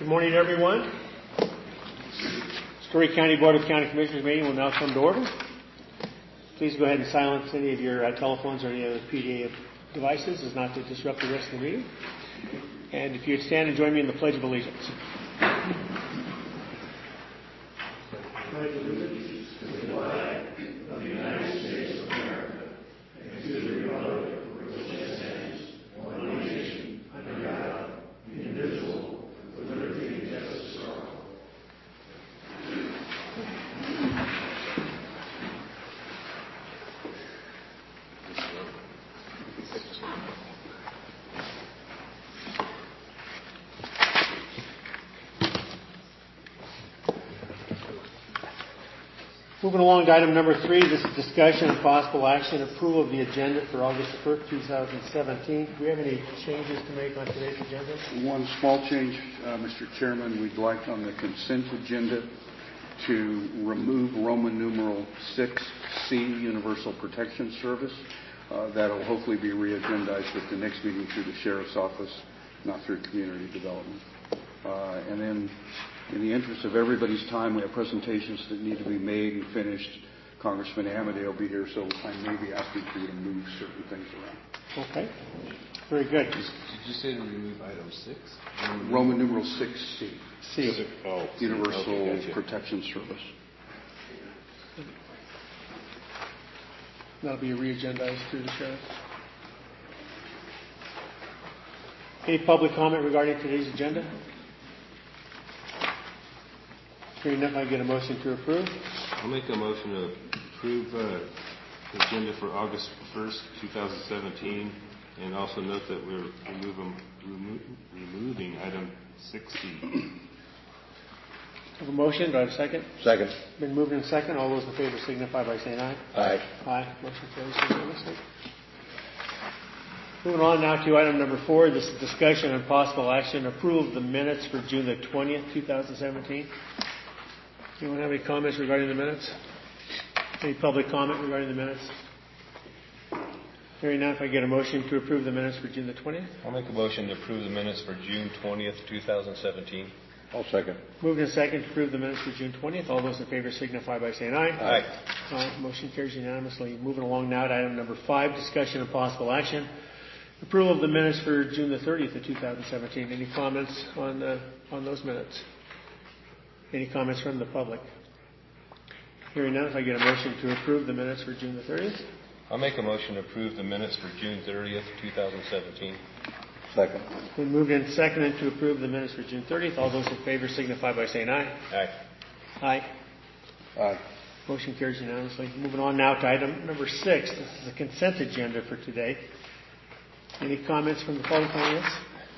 Good morning, everyone. Story County Board of County Commissioners meeting will now come to order. Please go ahead and silence any of your telephones or any other PDA devices as not to disrupt the rest of the meeting. And if you'd stand and join me in the Pledge of Allegiance. Pledge allegiance to the flag of the United States of America and to the republic for which it stands, one nation, under God, indivisible, with liberty and justice for all. Moving along to item number 3, this is discussion and possible action, approval of the agenda for August 1st, 2017. Do we have any changes to make on today's agenda? One small change, Mr. Chairman. We'd like on the consent agenda to remove Roman numeral 6C, Universal Protection Service. That'll hopefully be re-agendized at the next meeting through the Sheriff's Office, not through Community Development. And then, in the interest of everybody's time, we have presentations that need to be made and finished. Congressman Amadeo will be here, so I may be asking for you to move certain things around. Okay. Very good. Did you say to remove item 6? Roman numeral 6C. C. Universal Protection Service. That'll be re-agendized through the Sheriff. Any public comment regarding today's agenda? Hearing none, I get a motion to approve. I'll make a motion to approve the agenda for August 1st, 2017, and also note that we're removing item 6C. Have a motion. Do I have a second? Second. Been moved in second. All those in favor signify by saying aye. Aye. Aye. Motion carries unanimously. Moving on now to item number 4. This is discussion and possible action. Approval of the minutes for June the 20th, 2017. Anyone have any comments regarding the minutes? Any public comment regarding the minutes? Hearing none, if I get a motion to approve the minutes for June the 20th. I'll make a motion to approve the minutes for June 20th, 2017. I'll second. Moved in second to approve the minutes for June 20th. All those in favor signify by saying aye. Aye. Aye. Motion carries unanimously. Moving along now to item number 5, discussion and possible action. Approval of the minutes for June the 30th of 2017. Any comments on those minutes? Any comments from the public? Hearing none, if I get a motion to approve the minutes for June the 30th. I'll make a motion to approve the minutes for June 30th, 2017. Second. Been moved and seconded to approve the minutes for June 30th. All those in favor signify by saying aye. Aye. Aye. Aye. Motion carries unanimously. Moving on now to item number 6. This is a consent agenda for today. Any comments from the public on this?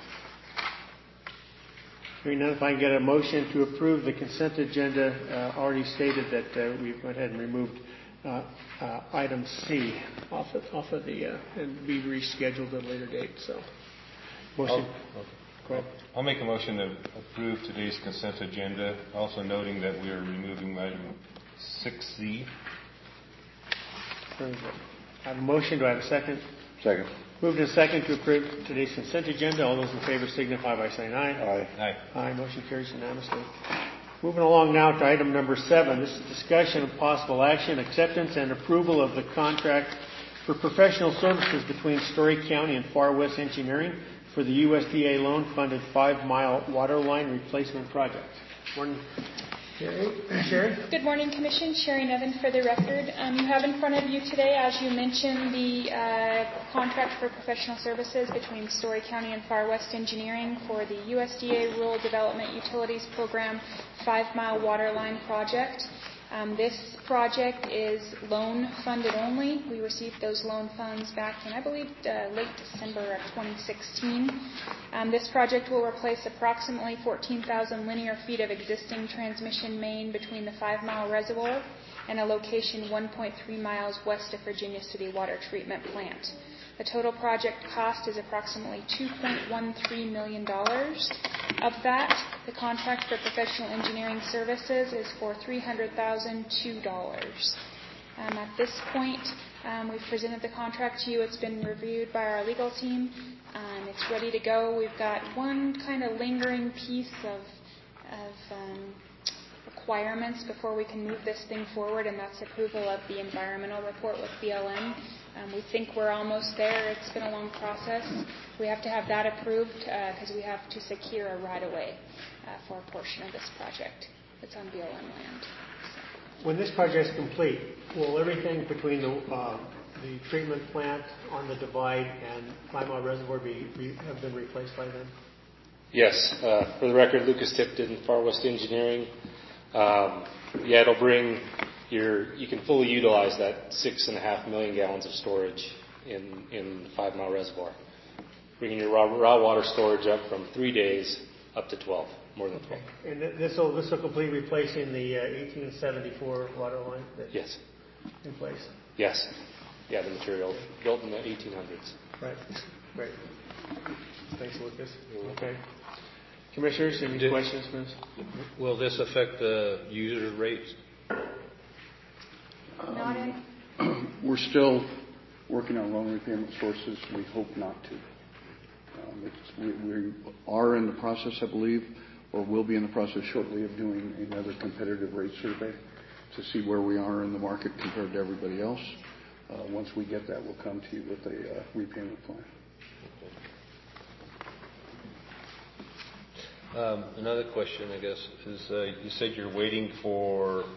Hearing none, if I can get a motion to approve the consent agenda, already stated that we went ahead and removed item C off of the and be rescheduled at a later date. So, motion. Go ahead. I'll make a motion to approve today's consent agenda, also noting that we are removing item 6C. Very good. I have a motion. Do I have a second? Second. Moved and second to approve today's consent agenda. All those in favor signify by saying aye. Aye. Aye. Aye. Motion carries unanimously. Moving along now to item number 7. This is discussion of possible action, acceptance, and approval of the contract for professional services between Story County and Far West Engineering for the USDA loan-funded 5-mile water line replacement project. Morning. Sherry? Good morning, Commission. Sherry Nevin for the record. You have in front of you today, as you mentioned, the contract for professional services between Story County and Far West Engineering for the USDA Rural Development Utilities Program 5-mile water line project. This project is loan funded only. We received those loan funds back in, I believe, late December of 2016. This project will replace approximately 14,000 linear feet of existing transmission main between the 5-mile reservoir and a location 1.3 miles west of Virginia City Water Treatment Plant. The total project cost is approximately $2.13 million. Of that, the contract for professional engineering services is for $300,002. At this point, we've presented the contract to you. It's been reviewed by our legal team. If it's ready to go. We've got one kind of lingering piece of requirements before we can move this thing forward, and that's approval of the environmental report with BLM. We think we're almost there. It's been a long process. We have to have that approved because we have to secure a right-of-way for a portion of this project. It's on BLM land. So. When this project is complete, will everything between the treatment plant on the divide and 5 Mile Reservoir have been replaced by then? Yes. For the record, Lucas Tipton, Far West Engineering. It'll bring you can fully utilize that 6.5 million gallons of storage in the 5 Mile Reservoir, bringing your raw water storage up from 3 days up to 12, more than 12. And this will complete replacing the 1874 water line that's yes. in place? Yes. Yeah, the material built in the 1800s. Right. Great. Thanks, Lucas. Okay. Commissioners, any questions, please? Will this affect the user rates? Not in. We're still working on loan repayment sources. We hope not to. We are in the process, I believe, or will be in the process shortly of doing another competitive rate survey to see where we are in the market compared to everybody else. Once we get that, we'll come to you with a repayment plan. Another question, I guess, is you said you're waiting for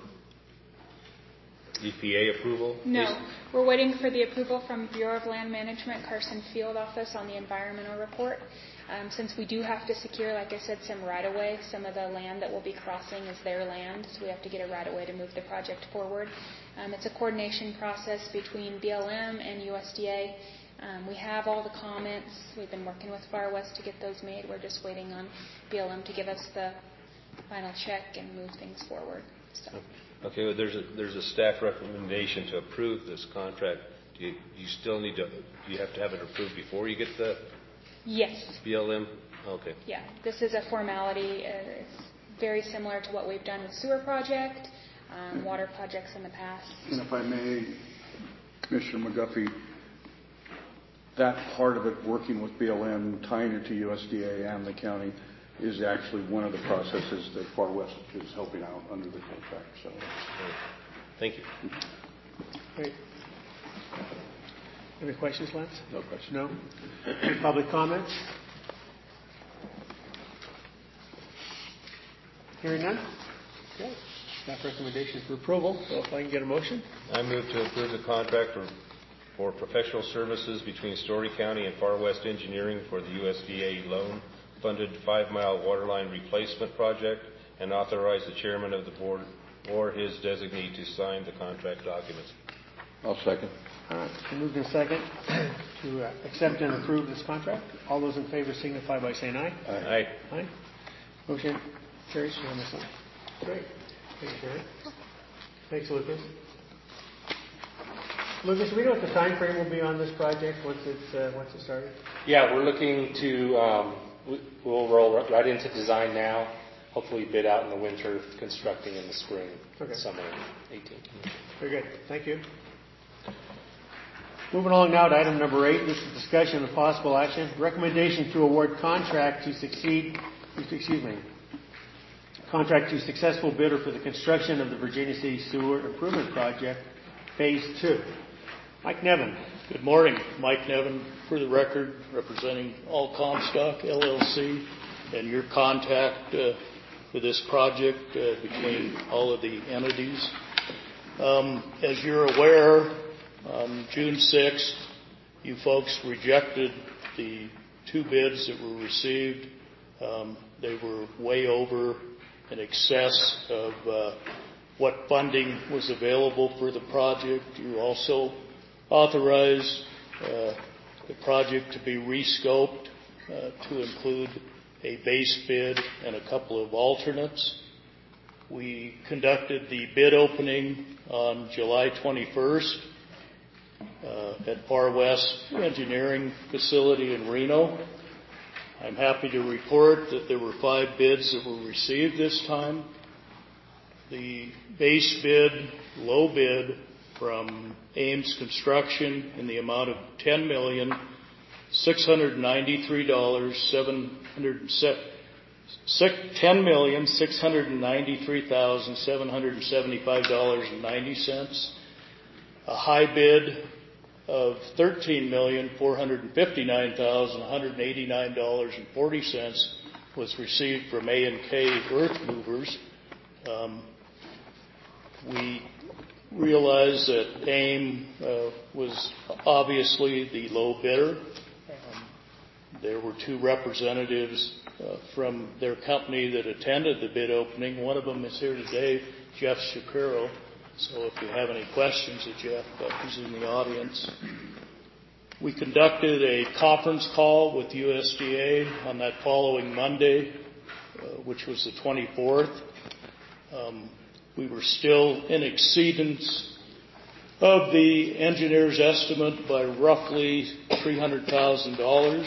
EPA approval? No. We're waiting for the approval from Bureau of Land Management, Carson Field Office on the environmental report. Since we do have to secure, like I said, some right-of-way, some of the land that we'll be crossing is their land, so we have to get a right-of-way to move the project forward. It's a coordination process between BLM and USDA. We have all the comments. We've been working with Far West to get those made. We're just waiting on BLM to give us the final check and move things forward. So. Okay, well, there's a staff recommendation to approve this contract. Do you have to have it approved before you get the Yes. BLM? Okay. Yeah, this is a formality. It's very similar to what we've done with sewer project, water projects in the past. And if I may, Commissioner McGuffey, that part of it, working with BLM, tying it to USDA and the county, is actually one of the processes that Far West is helping out under the contract. So, thank you. Great. Any questions, Lance? No questions. No? Any public comments? Hearing none? Okay. Staff recommendation for approval. So if I can get a motion. I move to approve the contract for professional services between Story County and Far West Engineering for the USDA loan-funded 5 Mile waterline replacement project, and authorize the chairman of the board or his designee to sign the contract documents. I'll second. All right. Moved in second to accept and approve this contract. All those in favor signify by saying aye. Aye. Aye. Motion carries unanimously. Great. Thanks, Sharon. Thanks, Lucas. Lucas, do we know what the time frame will be on this project once it started? Yeah, we're looking to we'll roll right into design now. Hopefully bid out in the winter, constructing in the spring, summer 18. Very good. Thank you. Moving along now to item number 8. This is discussion of possible action. Recommendation to award contract to successful bidder for the construction of the Virginia City Sewer Improvement Project, Phase 2. Mike Nevin. Good morning. Mike Nevin, for the record, representing All Comstock LLC and your contact for this project between all of the entities. As you're aware, on June 6th, you folks rejected the 2 bids that were received. They were way over in excess of what funding was available for the project. You also authorized the project to be rescoped to include a base bid and a couple of alternates. We conducted the bid opening on July 21st at Far West Engineering Facility in Reno. I'm happy to report that there were 5 bids that were received this time. The base bid, low bid, from Ames Construction in the amount of $10 million $10,693,775.90. A high bid of $13,459,189.40 was received from A&K Earth Movers. We realize that AIM was obviously the low bidder. There were two representatives from their company that attended the bid opening. One of them is here today, Jeff Shapiro. So if you have any questions of Jeff, he's in the audience. We conducted a conference call with USDA on that following Monday, which was the 24th. We were still in exceedance of the engineer's estimate by roughly $300,000.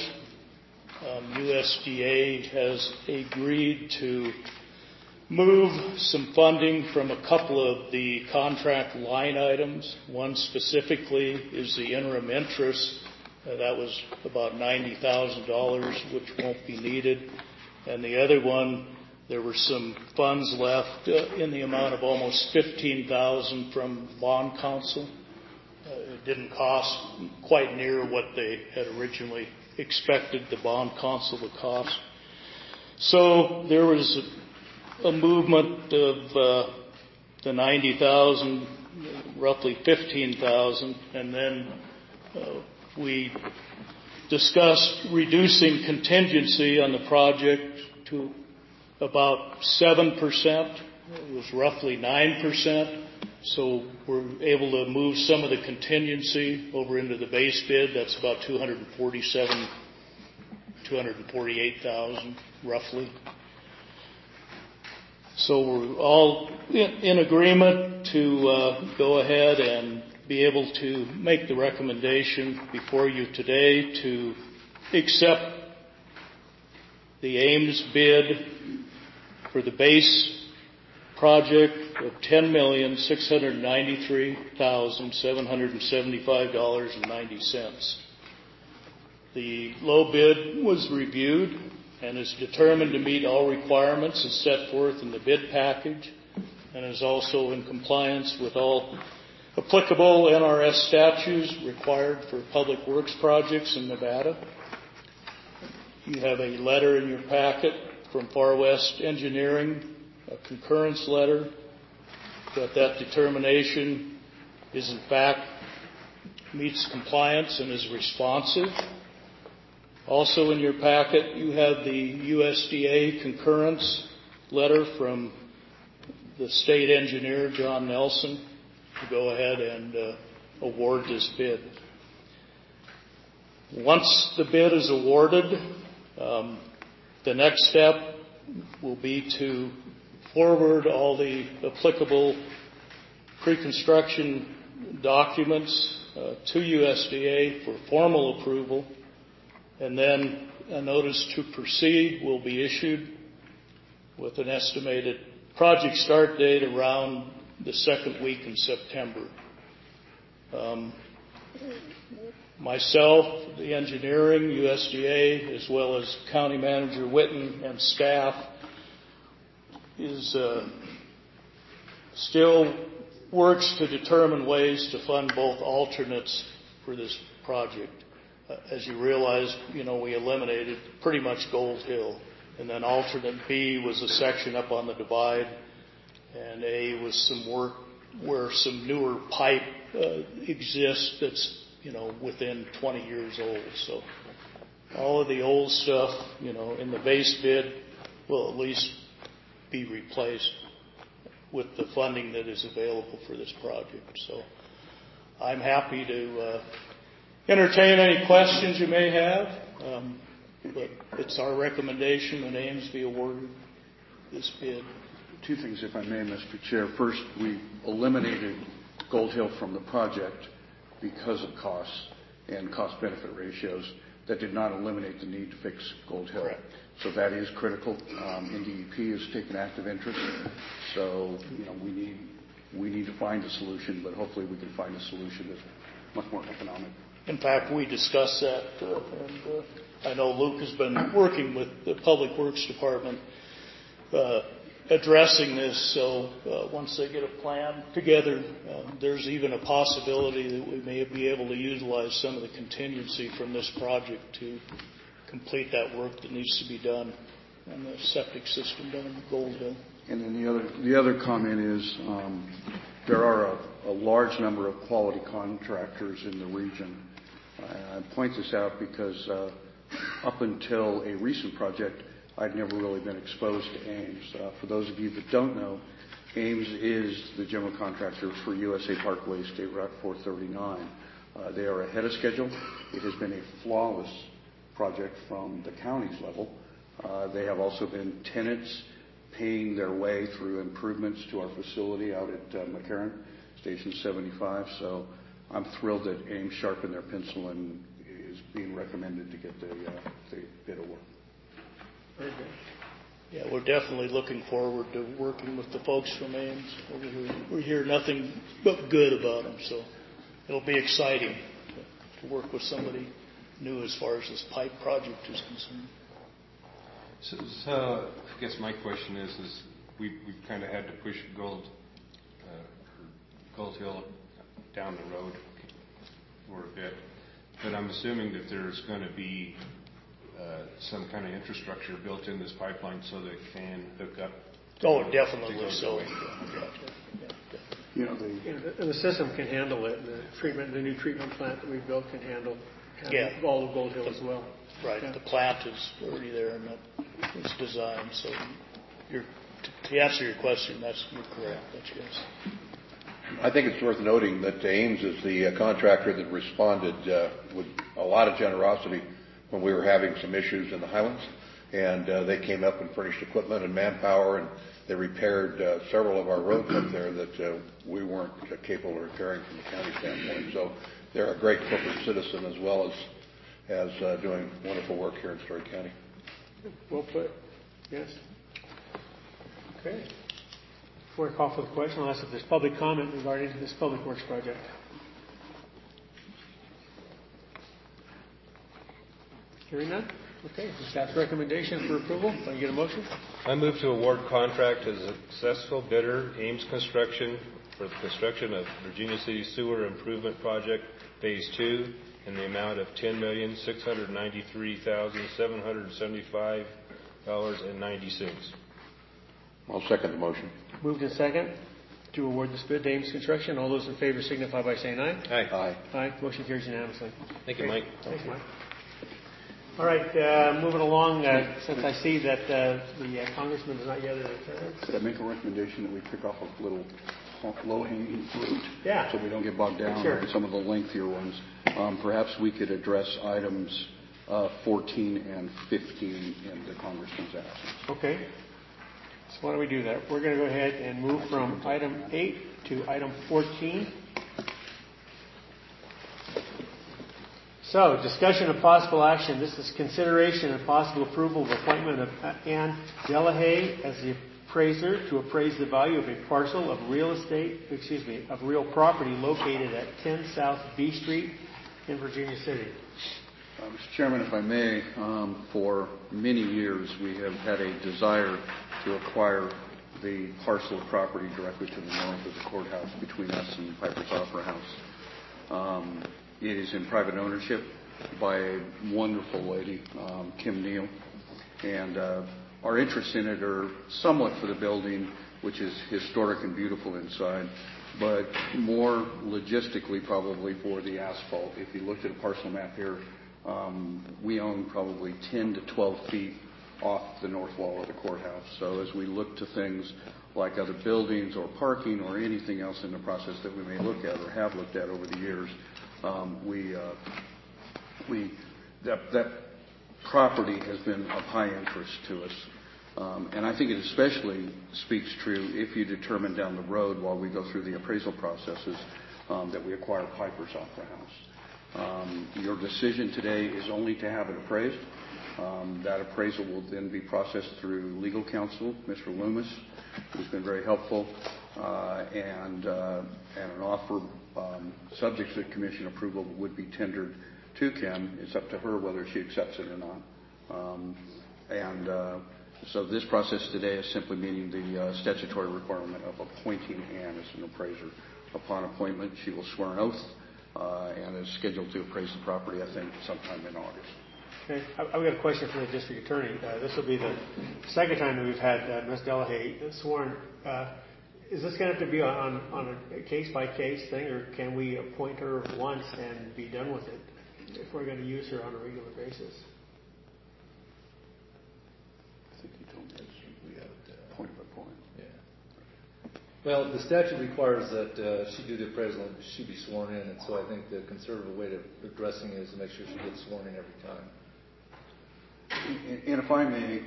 USDA has agreed to move some funding from a couple of the contract line items. One specifically is the interim interest. That was about $90,000, which won't be needed. And the other one, there were some funds left in the amount of almost $15,000 from bond counsel. It didn't cost quite near what they had originally expected the bond counsel to cost. So there was a movement of the $90,000, roughly $15,000, and then we discussed reducing contingency on the project to about 7%. It was roughly 9%. So we're able to move some of the contingency over into the base bid. That's about $248,000 roughly. So we're all in agreement to go ahead and be able to make the recommendation before you today to accept the Ames bid for the base project of $10,693,775.90. The low bid was reviewed and is determined to meet all requirements as set forth in the bid package and is also in compliance with all applicable NRS statutes required for public works projects in Nevada. You have a letter in your packet from Far West Engineering, a concurrence letter that determination is in fact meets compliance and is responsive. Also in your packet, you have the USDA concurrence letter from the state engineer, John Nelson, to go ahead and award this bid. Once the bid is awarded, the next step will be to forward all the applicable pre-construction documents to USDA for formal approval, and then a notice to proceed will be issued with an estimated project start date around the second week in September. Myself, the engineering, USDA, as well as County Manager Witten and staff is still works to determine ways to fund both alternates for this project. As you realize, we eliminated pretty much Gold Hill, and then alternate B was a section up on the divide, and A was some work where some newer pipe exists that's within 20 years old. So all of the old stuff, in the base bid will at least be replaced with the funding that is available for this project. So I'm happy to entertain any questions you may have, but it's our recommendation that Ames be awarded this bid. Two things, if I may, Mr. Chair. First, we eliminated Gold Hill from the project because of costs and cost-benefit ratios. That did not eliminate the need to fix Gold Hill. Correct. So that is critical. NDEP has taken active interest. So, we need to find a solution, but hopefully we can find a solution that's much more economic. In fact, we discussed that, and I know Luke has been working with the Public Works Department addressing this. So once they get a plan together, there's even a possibility that we may be able to utilize some of the contingency from this project to complete that work that needs to be done on the septic system down in Gold Hill. And then the other comment is there are a large number of quality contractors in the region. I point this out because up until a recent project, I'd never really been exposed to Ames. For those of you that don't know, Ames is the general contractor for USA Parkway State Route 439. They are ahead of schedule. It has been a flawless project from the county's level. They have also been tenants paying their way through improvements to our facility out at McCarran, Station 75. So I'm thrilled that Ames sharpened their pencil and is being recommended to get the bid award. Very good. Yeah, we're definitely looking forward to working with the folks from Ames. We hear nothing but good about them, so it'll be exciting to work with somebody new as far as this pipe project is concerned. So I guess my question is we've kind of had to push Gold Hill down the road for a bit, but I'm assuming that there's going to be some kind of infrastructure built in this pipeline so that it can hook up. Oh, definitely so. And the system can handle it. The new treatment plant that we built can handle all of Gold Hill as well. Right. Yeah. The plant is already there and it's designed. So to answer your question, you're correct. That's yes. I think it's worth noting that Ames is the contractor that responded with a lot of generosity when we were having some issues in the Highlands. And they came up and furnished equipment and manpower, and they repaired several of our roads up there that we weren't capable of repairing from the county standpoint. So they're a great corporate citizen as well as doing wonderful work here in Story County. Well put. Yes. Okay. Before I call for the question, I'll ask if there's public comment regarding this Public Works project. Hearing none? Okay. The staff's recommendation for approval. Can I get a motion? I move to award contract to the successful bidder, Ames Construction, for the construction of Virginia City Sewer Improvement Project Phase 2 in the amount of $10,693,775.90. I'll second the motion. Moved in second to award this bid to Ames Construction. All those in favor signify by saying aye. Aye. Aye. Aye. Motion carries unanimously. Thank you, Mike. Thanks, Mike. All right, moving along, since I see that the congressman is not yet in attendance. Could I make a recommendation that we pick off a little low-hanging fruit? Yeah. So we don't get bogged down Sure. in some of the lengthier ones. Perhaps we could address items 14 and 15 in the congressman's absence. Okay. So why don't we do that? We're going to go ahead and move from item 8 to item 14. So, discussion of possible action. This is consideration and possible approval of appointment of Ann Delahaye as the appraiser to appraise the value of a parcel of real property located at 10 South B Street in Virginia City. Mr. Chairman, if I may, for many years we have had a desire to acquire the parcel of property directly to the north of the courthouse between us and Piper's Opera House. It is in private ownership by a wonderful lady, Kim Neal, and our interests in it are somewhat for the building, which is historic and beautiful inside, but more logistically probably for the asphalt. If you looked at a parcel map here, we own probably 10 to 12 feet off the north wall of the courthouse. So as we look to things like other buildings or parking or anything else in the process that we may look at or have looked at over the years, that property has been of high interest to us. And I think it especially speaks true if you determine down the road while we go through the appraisal processes that we acquire Piper's Opera House. Your decision today is only to have it appraised. That appraisal will then be processed through legal counsel, Mr. Loomis, who's been very helpful, and an offer subject to commission approval, would be tendered to Kim. It's up to her whether she accepts it or not. So this process today is simply meeting the statutory requirement of appointing Ann as an appraiser. Upon appointment, she will swear an oath and is scheduled to appraise the property, I think, sometime in August. Okay. I've got a question for the district attorney. This will be the second time that we've had Ms. Delahaye sworn. Is this going to have to be on a case-by-case thing, or can we appoint her once and be done with it if we're going to use her on a regular basis? I think you told me we have point by point. Yeah. Well, the statute requires that she do the appraisal and she be sworn in, and so I think the conservative way of addressing it is to make sure she gets sworn in every time. And if I may,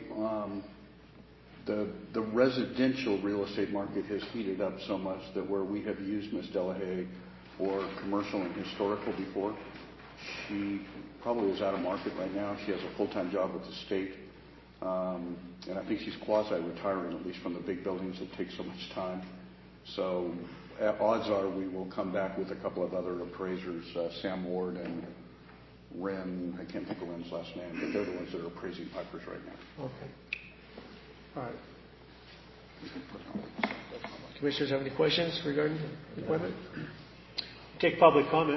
the residential real estate market has heated up so much that where we have used Ms. Delahaye for commercial and historical before, she probably is out of market right now. She has a full-time job with the state. And I think she's quasi-retiring, at least from the big buildings that take so much time. So odds are we will come back with a couple of other appraisers, Sam Ward and Wren. I can't think of Wren's last name, but they're the ones that are appraising pipers right now. Okay. All right. Commissioners have any questions regarding the appointment? Take public comment.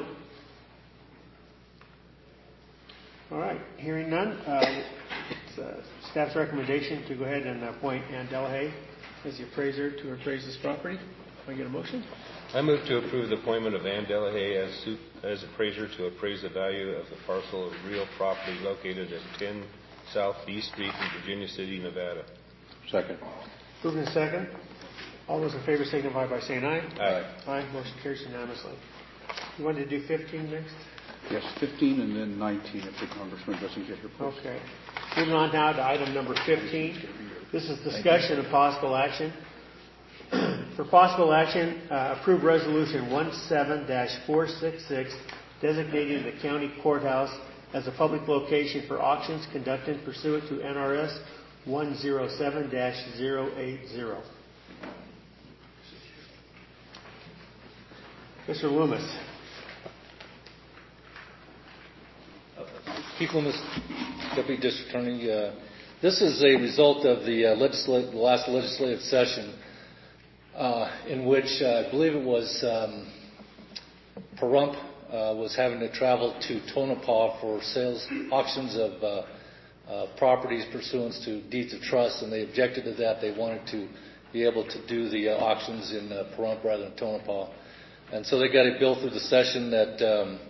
All right. Hearing none, it's staff's recommendation to go ahead and appoint Ann Delahaye as the appraiser to appraise this property. Can I get a motion? I move to approve the appointment of Ann Delahaye as appraiser to appraise the value of the parcel of real property located at 10 South B Street in Virginia City, Nevada. Second. Moving to second. All those in favor signify by saying aye. Aye. Aye. Motion carries unanimously. You wanted to do 15 next? Yes, 15 and then 19 if the congressman doesn't get here first. Okay. Moving on now to item number 15. This is discussion of possible action. For possible action, approve resolution 17-466 designating the county courthouse as a public location for auctions conducted pursuant to NRS 107-080. Mr. Loomis. Keith Loomis, Deputy District Attorney. This is a result of the last legislative session in which I believe it was Pahrump was having to travel to Tonopah for auctions of properties pursuant to deeds of trust, and they objected to that. They wanted to be able to do the auctions in Pahrump rather than Tonopah. And so they got a bill through the session that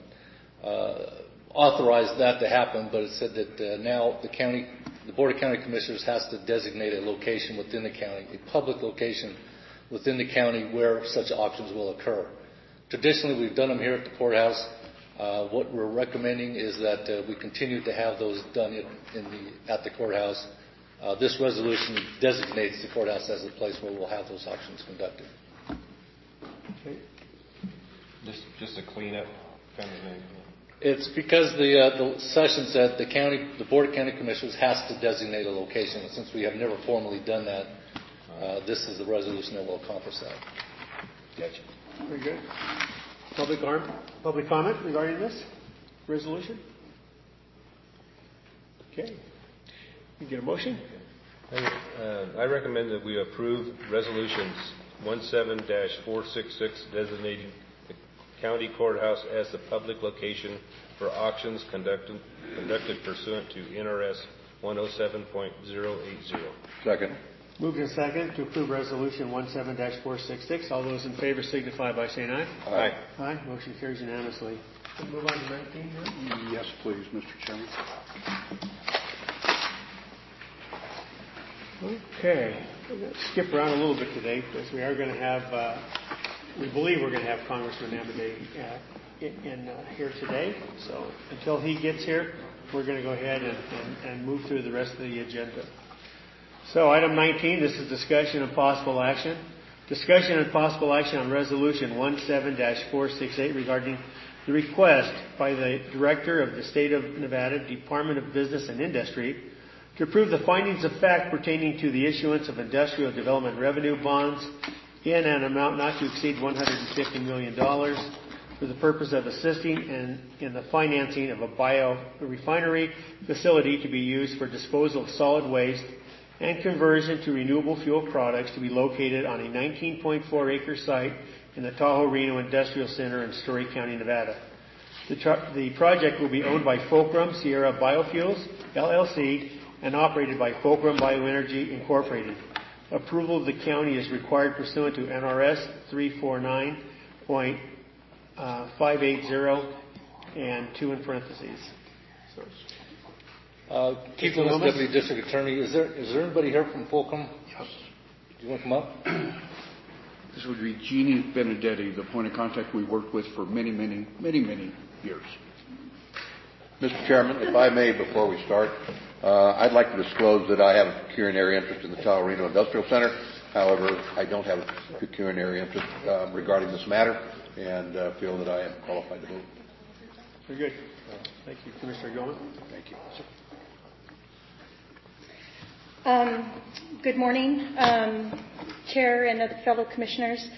authorized that to happen, but it said that now the Board of County Commissioners has to designate a location within the county, a public location within the county where such auctions will occur. Traditionally, we've done them here at the courthouse. What we're recommending is that we continue to have those done at the courthouse. This resolution designates the courthouse as the place where we'll have those auctions conducted. Okay. Just a cleanup kind of thing. It's because the session said the Board of County Commissioners has to designate a location. And since we have never formally done that, this is the resolution that will accomplish that. Gotcha. Very good. Public comment regarding this resolution? Okay. You get a motion? I recommend that we approve resolutions 17-466 designating the county courthouse as the public location for auctions conducted pursuant to NRS 107.080. Second. Moved in second to approve resolution 17-466. All those in favor signify by saying aye. Aye. Aye. Motion carries unanimously. We'll move on to 19 now. Yes, please, Mr. Chairman. Okay. We're going to skip around a little bit today because we are going to have, we believe we're going to have Congressman Amodei in here today. So until he gets here, we're going to go ahead and move through the rest of the agenda. So item 19, this is discussion and possible action. Discussion and possible action on resolution 17-468 regarding the request by the Director of the State of Nevada Department of Business and Industry to approve the findings of fact pertaining to the issuance of industrial development revenue bonds in an amount not to exceed $150 million for the purpose of assisting in the financing of a biorefinery facility to be used for disposal of solid waste and conversion to renewable fuel products to be located on a 19.4-acre site in the Tahoe Reno Industrial Center in Story County, Nevada. The project will be owned by Fulcrum Sierra Biofuels, LLC, and operated by Fulcrum Bioenergy, Incorporated. Approval of the county is required pursuant to NRS 349.580 and 2 in parentheses. Keith Loomis, Deputy District Attorney. Is there anybody here from Fulcrum? Yes. Do you want to come up? This would be Jeannie Benedetti, the point of contact we worked with for many, many, many, many years. Mr. Chairman, if I may, before we start, I'd like to disclose that I have a pecuniary interest in the Tahoe Reno Industrial Center. However, I don't have a pecuniary interest regarding this matter, and feel that I am qualified to vote. Very good. Thank you, Commissioner Gilman. Thank you. Good morning, Chair and other fellow commissioners.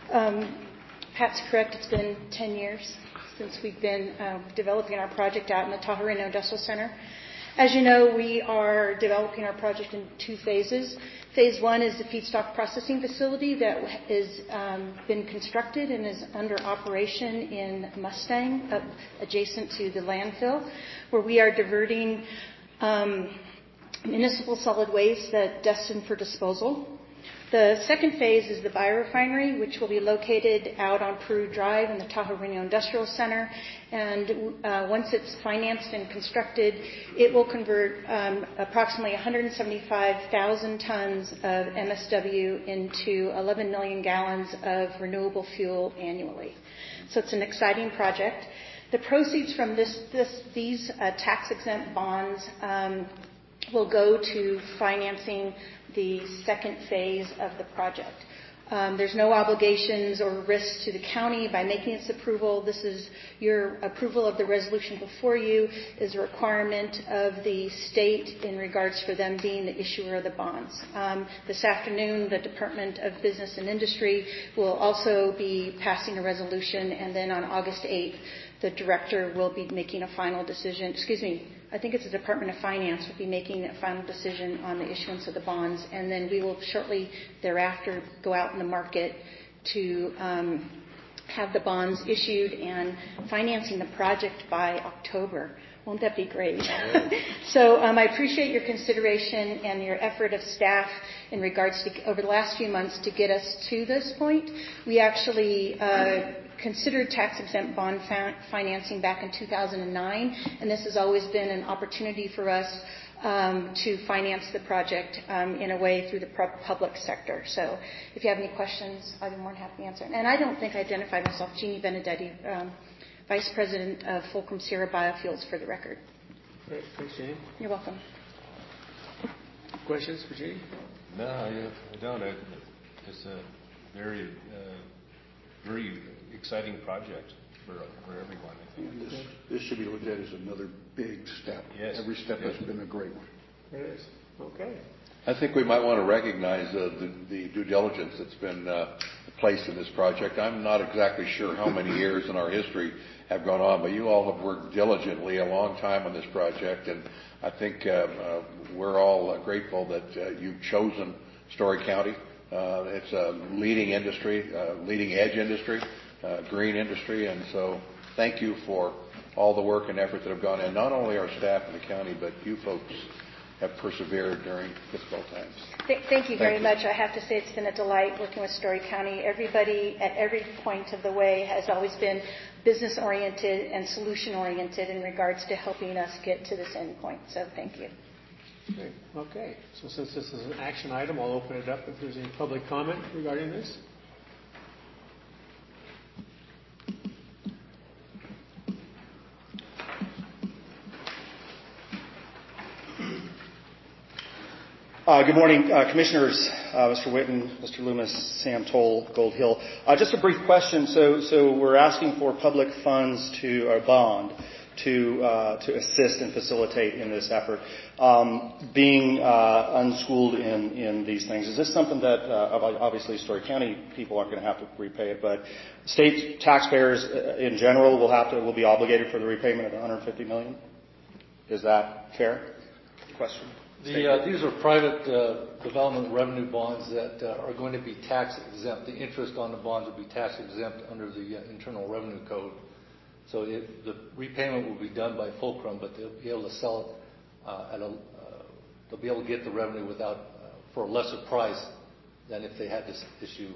Pat's correct. It's been 10 years since we've been developing our project out in the Tahoe Reno Industrial Center. As you know, we are developing our project in 2 phases. Phase 1 is the feedstock processing facility that has been constructed and is under operation in Mustang, adjacent to the landfill, where we are diverting municipal solid waste that's destined for disposal. The second phase is the biorefinery, which will be located out on Peru Drive in the Tahoe Reno Industrial Center. And once it's financed and constructed, it will convert approximately 175,000 tons of MSW into 11 million gallons of renewable fuel annually. So it's an exciting project. The proceeds from these tax-exempt bonds will go to financing the second phase of the project. There's no obligations or risks to the county by making its approval. This is your approval of the resolution before you is a requirement of the state in regards for them being the issuer of the bonds. This afternoon, the Department of Business and Industry will also be passing a resolution, and then on August 8th, the director will be making a final decision. I think it's the Department of Finance will be making a final decision on the issuance of the bonds, and then we will shortly thereafter go out in the market to have the bonds issued and financing the project by October. Won't that be great? So I appreciate your consideration and your effort of staff in regards to over the last few months to get us to this point. We actually considered tax-exempt bond financing back in 2009, and this has always been an opportunity for us to finance the project in a way through the public sector. So if you have any questions, I'd be more than happy to answer. And I don't think I identified myself, Jeannie Benedetti, Vice President of Fulcrum Sierra Biofuels, for the record. Great. Thanks, Jeannie. You're welcome. Questions for Jeannie? No, I don't. It's a very exciting project for everyone, I think. This should be looked at as another big step. Yes. Every step has been a great one. It is. Okay. I think we might want to recognize the due diligence that's been placed in this project. I'm not exactly sure how many years in our history have gone on, but you all have worked diligently a long time on this project, and I think we're all grateful that you've chosen Story County. It's a leading industry, leading edge industry, green industry, and so thank you for all the work and effort that have gone in, not only our staff in the county, but you folks have persevered during difficult times. Thank you very much. I have to say it's been a delight working with Story County. Everybody at every point of the way has always been business-oriented and solution-oriented in regards to helping us get to this end point. So thank you. Okay. So since this is an action item, I'll open it up if there's any public comment regarding this. Good morning, Commissioners, Mr. Whitten, Mr. Loomis, Sam Toll, Gold Hill. Just a brief question. So we're asking for public funds to a bond to assist and facilitate in this effort. Being unschooled in these things, is this something that obviously Story County people aren't going to have to repay it, but state taxpayers in general will be obligated for the repayment of $150 million? Is that fair? Question. These are private development revenue bonds that are going to be tax exempt. The interest on the bonds will be tax exempt under the Internal Revenue Code. So the repayment will be done by Fulcrum, but they'll be able to sell it they'll be able to get the revenue for a lesser price than if they had to issue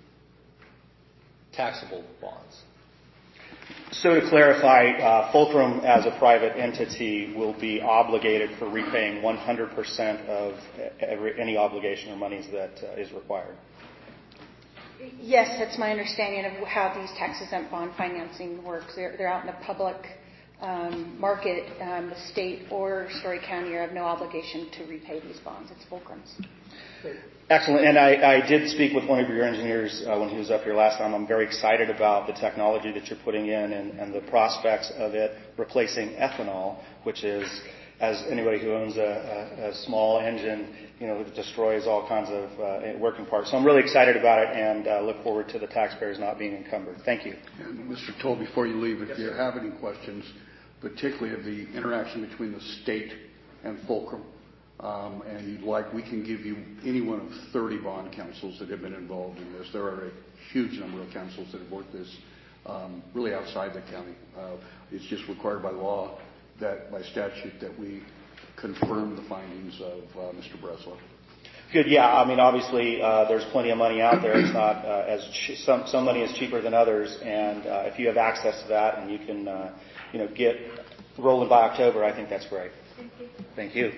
taxable bonds. So to clarify, Fulcrum as a private entity will be obligated for repaying 100% of any obligation or monies that is required. Yes, that's my understanding of how these tax-exempt bond financing works. They're out in the public market. The state or Story County have no obligation to repay these bonds. It's Fulcrum's. Excellent. And I did speak with one of your engineers when he was up here last time. I'm very excited about the technology that you're putting in and the prospects of it replacing ethanol, which is, as anybody who owns a small engine, it destroys all kinds of working parts. So I'm really excited about it and look forward to the taxpayers not being encumbered. Thank you. And Mr. Toll, before you leave, if you have any questions, particularly of the interaction between the state and Fulcrum, and you'd like, we can give you any one of 30 bond councils that have been involved in this. There are a huge number of councils that have worked this really outside the county. It's just required by law, by statute, that we confirm the findings of Mr. Breslow. Good. Yeah. I mean, obviously, there's plenty of money out there. It's not some money is cheaper than others, and if you have access to that and you can, get rolling by October, I think that's great. Thank you.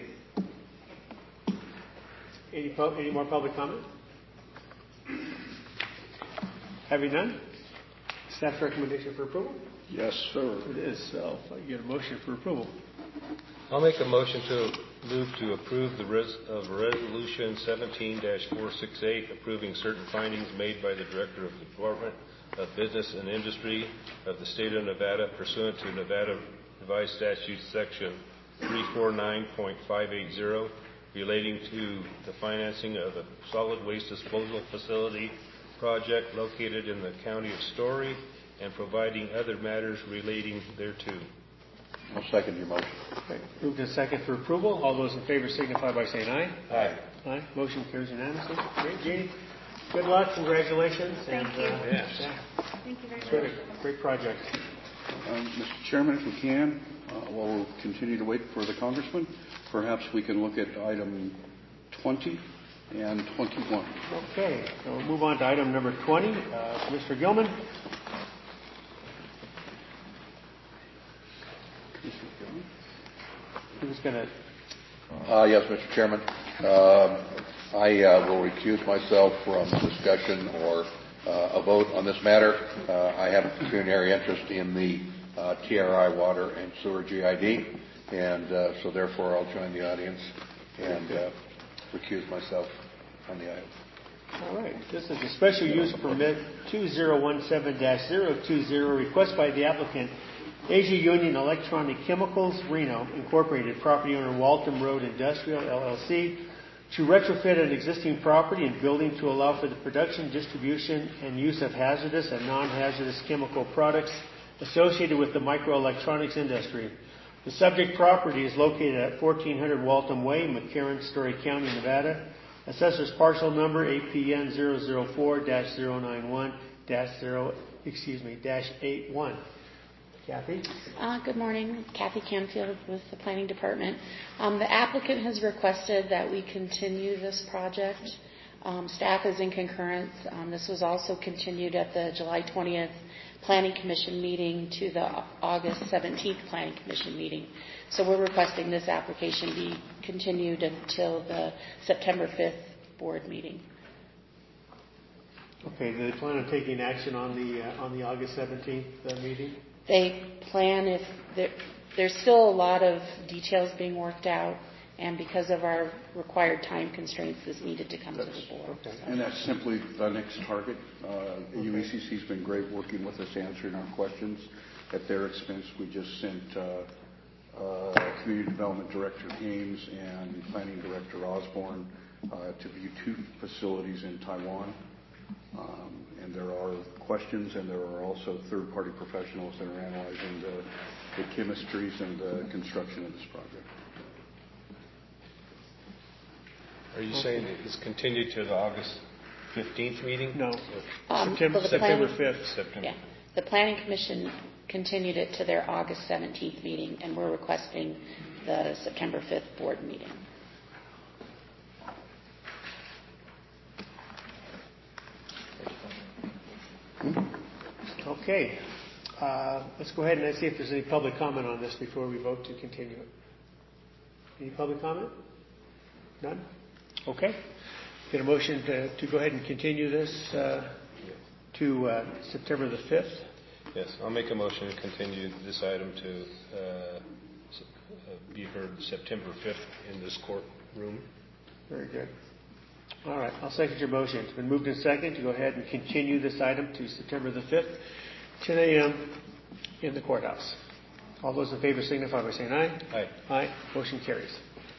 Any more public comment? Having none, staff recommendation for approval? Yes, sir. It is. So if I get a motion for approval. I'll make a motion to move to approve the Resolution 17-468, approving certain findings made by the Director of the Department of Business and Industry of the State of Nevada pursuant to Nevada Revised Statute Section 349.580, relating to the financing of a solid waste disposal facility project located in the County of Story and providing other matters relating thereto. I'll second your motion. Okay. Moved and second for approval. All those in favor signify by saying aye. Aye. Aye. Motion carries unanimously. Great, Jeannie. Good luck. Congratulations. Thank you. Yes. Thank you very much. Great project. Mr. Chairman, if we can, while we'll continue to wait for the Congressman, perhaps we can look at item 20 and 21. Okay. So we'll move on to item number 20. Mr. Gilman. Who's going to? Yes, Mr. Chairman. I will recuse myself from discussion or a vote on this matter. I have a pecuniary interest in the TRI water and sewer GID, and so therefore I'll join the audience and recuse myself on the item. All right. This is a special use permit 2017-020, request by the applicant Asia Union Electronic Chemicals, Reno, Incorporated, property owner Waltham Road Industrial, LLC, to retrofit an existing property and building to allow for the production, distribution, and use of hazardous and non-hazardous chemical products associated with the microelectronics industry. The subject property is located at 1400 Waltham Way, McCarran, Story County, Nevada. Assessor's parcel number APN 004-091-81. Kathy? Good morning. Kathy Canfield with the Planning Department. The applicant has requested that we continue this project. Staff is in concurrence. This was also continued at the July 20th Planning Commission meeting to the August 17th Planning Commission meeting. So we're requesting this application be continued until the September 5th board meeting. Okay. Do they plan on taking action on the August 17th meeting? They plan if there's still a lot of details being worked out, and because of our required time constraints, this needed to come to the board. Okay. So. And that's simply the next target. UECC's been great working with us, answering our questions. at their expense. We just sent Community Development Director Ames and Planning Director Osborne to view 2 facilities in Taiwan. And there are questions, and there are also third-party professionals that are analyzing the chemistries and the construction of this project. Are you saying it's continued to the August 15th meeting? No. September 5th. September. Yeah. The Planning Commission continued it to their August 17th meeting, and we're requesting the September 5th board meeting. Okay. Let's go ahead and see if there's any public comment on this before we vote to continue it. Any public comment? None? Okay. Get a motion to go ahead and continue this to September the 5th. Yes, I'll make a motion to continue this item to be heard September 5th in this courtroom. Very good. All right, I'll second your motion. It's been moved and seconded to go ahead and continue this item to September the 5th, 10 a.m. in the courthouse. All those in favor signify by saying aye. Aye. Aye. Motion carries.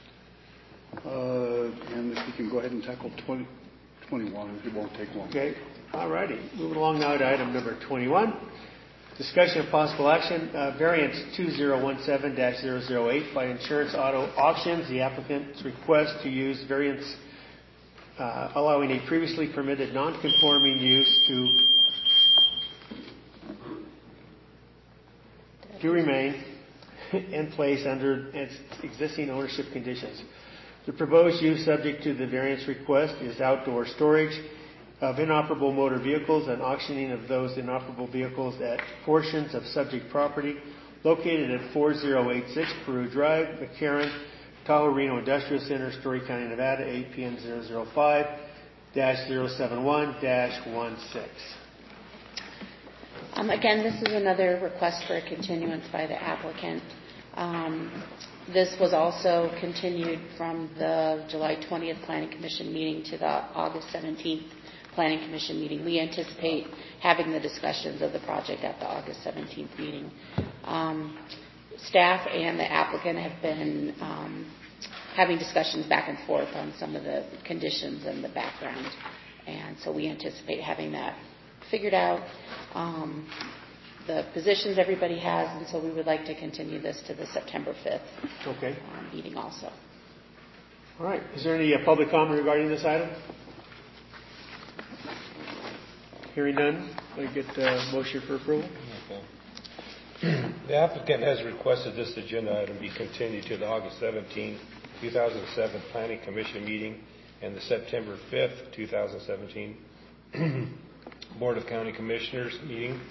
And if we can go ahead and tackle 21, it won't take long. Okay. All righty. Moving along now to item number 21. Discussion of possible action, variance 2017-008 by Insurance Auto Auctions. The applicant's request to use variance allowing a previously permitted non-conforming use to remain in place under its existing ownership conditions. The proposed use subject to the variance request is outdoor storage of inoperable motor vehicles and auctioning of those inoperable vehicles at portions of subject property located at 4086 Peru Drive, McCarran, Tahoe Reno Industrial Center, Story County, Nevada, APN 005-071-16. Again, this is another request for a continuance by the applicant. This was also continued from the July 20th Planning Commission meeting to the August 17th Planning Commission meeting. We anticipate having the discussions of the project at the August 17th meeting. Staff and the applicant have been having discussions back and forth on some of the conditions and the background. And so we anticipate having that figured out. The positions everybody has, and so we would like to continue this to the September 5th meeting also. All right. Is there any public comment regarding this item? Hearing none, I get a motion for approval. Okay. The applicant has requested this agenda item be continued to the August 17, 2007 Planning Commission meeting and the September 5th, 2017 Board of County Commissioners meeting.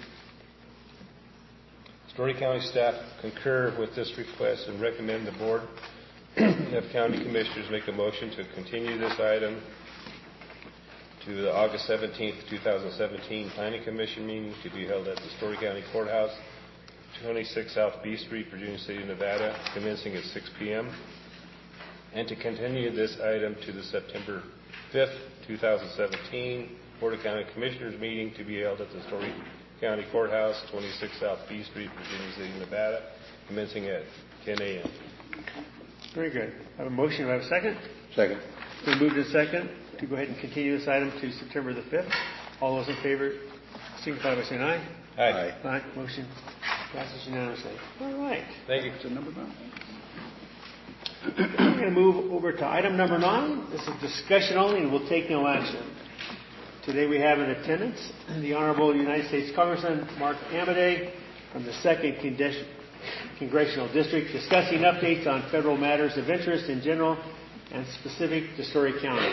Story County staff concur with this request and recommend the Board of County Commissioners make a motion to continue this item to the August 17th, 2017 Planning Commission meeting to be held at the Story County Courthouse, 26 South B Street, Virginia City, Nevada, commencing at 6 p.m. And to continue this item to the September 5th, 2017 Board of County Commissioners meeting to be held at the Story County Courthouse, 26 South B Street, Virginia City, Nevada, commencing at 10 a.m. Very good. I have a motion. Do I have a second? Second. It's been moved and second to go ahead and continue this item to September the 5th. All those in favor signify by saying aye. Aye. Aye. Motion passes unanimously. All right. Thank you. What's the number now? We're going to move over to item number 9. This is discussion only and we'll take no action. Today we have in attendance the Honorable United States Congressman Mark Amodei from the 2nd Congressional District discussing updates on federal matters of interest in general and specific to Story County.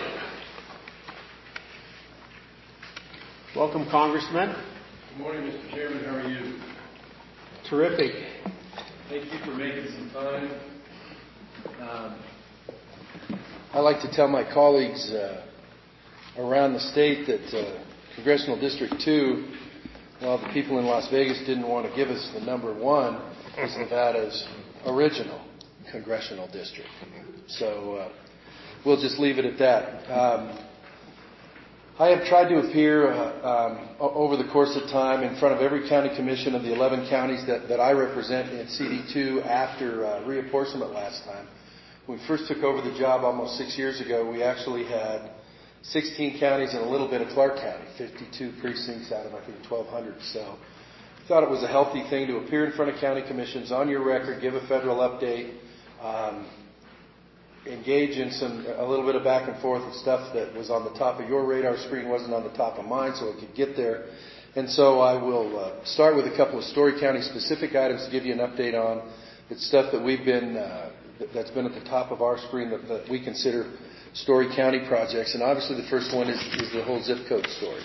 Welcome, Congressman. Good morning, Mr. Chairman. How are you? Terrific. Thank you for making some time. I like to tell my colleagues around the state that Congressional District 2, while the people in Las Vegas didn't want to give us the number 1, is Nevada's original congressional district. So we'll just leave it at that. I have tried to appear over the course of time in front of every county commission of the 11 counties that I represent in CD2 after reapportionment last time. When we first took over the job almost 6 years ago, we actually had 16 counties and a little bit of Clark County, 52 precincts out of, I think, 1,200. So I thought it was a healthy thing to appear in front of county commissions on your record, give a federal update, engage in a little bit of back and forth with stuff that was on the top of your radar screen, wasn't on the top of mine, so it could get there. And so I will start with a couple of Story County specific items to give you an update on. It's stuff that that's been at the top of our screen that we consider Story County projects. And obviously the first one is the whole zip code story.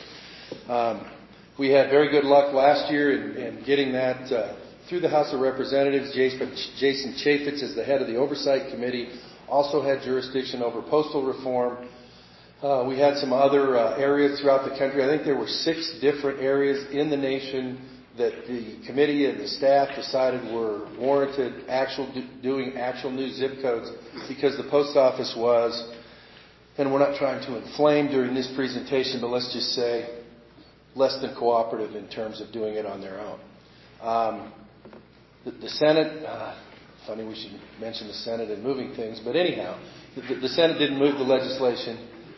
We had very good luck last year in getting that through the House of Representatives. Jason Chaffetz is the head of the Oversight Committee, also had jurisdiction over postal reform. We had some other areas throughout the country. I think there were 6 different areas in the nation that the committee and the staff decided were warranted doing actual new zip codes because the post office was, and we're not trying to inflame during this presentation, but let's just say less than cooperative in terms of doing it on their own. The Senate, funny we should mention the Senate and moving things, but anyhow, the Senate didn't move the legislation.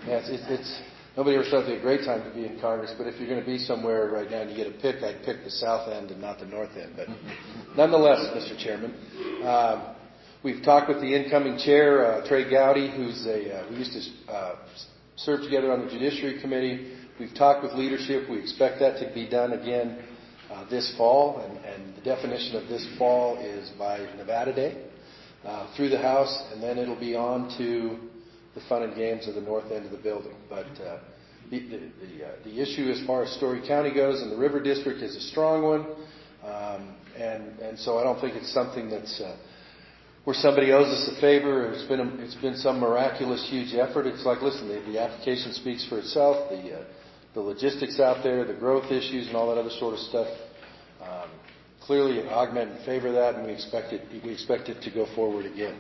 Nobody ever thought it'd be a great time to be in Congress, but if you're going to be somewhere right now and you get a pick, I'd pick the south end and not the north end. But nonetheless, Mr. Chairman, we've talked with the incoming chair, Trey Gowdy, who's we used to serve together on the Judiciary Committee. We've talked with leadership. We expect that to be done again this fall, and the definition of this fall is by Nevada Day through the House, and then it'll be on to the fun and games of the north end of the building. But the issue as far as Story County goes and the River District is a strong one, and so I don't think it's something that's where somebody owes us a favor. It's been some miraculous huge effort. It's like, listen, the application speaks for itself. The logistics out there, the growth issues, and all that other sort of stuff clearly augment and favor that, and we expect it to go forward again.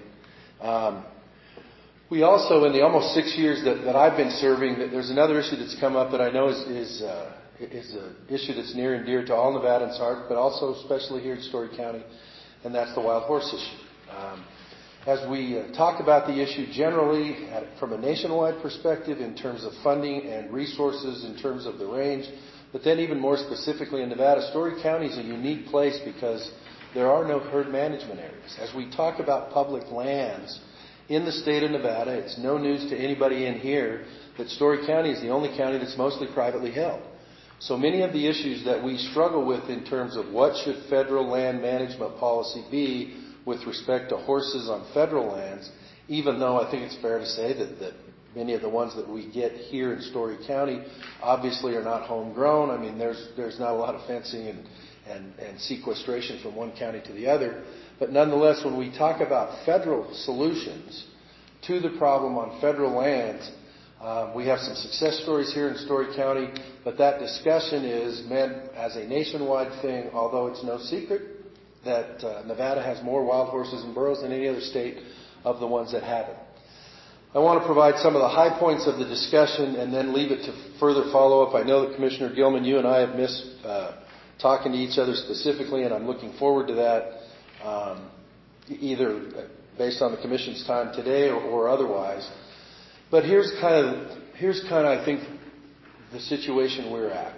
We also, in the almost 6 years that I've been serving, there's another issue that's come up that I know is an issue that's near and dear to all Nevadans' heart, but also especially here in Story County, and that's the wild horse issue. As we talk about the issue generally from a nationwide perspective in terms of funding and resources in terms of the range, but then even more specifically in Nevada, Story County is a unique place because there are no herd management areas. As we talk about public lands in the state of Nevada, it's no news to anybody in here that Story County is the only county that's mostly privately held. So many of the issues that we struggle with in terms of what should federal land management policy be with respect to horses on federal lands, even though I think it's fair to say that many of the ones that we get here in Story County obviously are not homegrown. I mean, there's not a lot of fencing and sequestration from one county to the other. But nonetheless, when we talk about federal solutions to the problem on federal lands, we have some success stories here in Story County, but that discussion is meant as a nationwide thing, although it's no secret that Nevada has more wild horses and burros than any other state of the ones that have it. I want to provide some of the high points of the discussion and then leave it to further follow-up. I know that Commissioner Gilman, you and I have missed talking to each other specifically, and I'm looking forward to that, either based on the Commission's time today or otherwise. But here's kind of, I think, the situation we're at.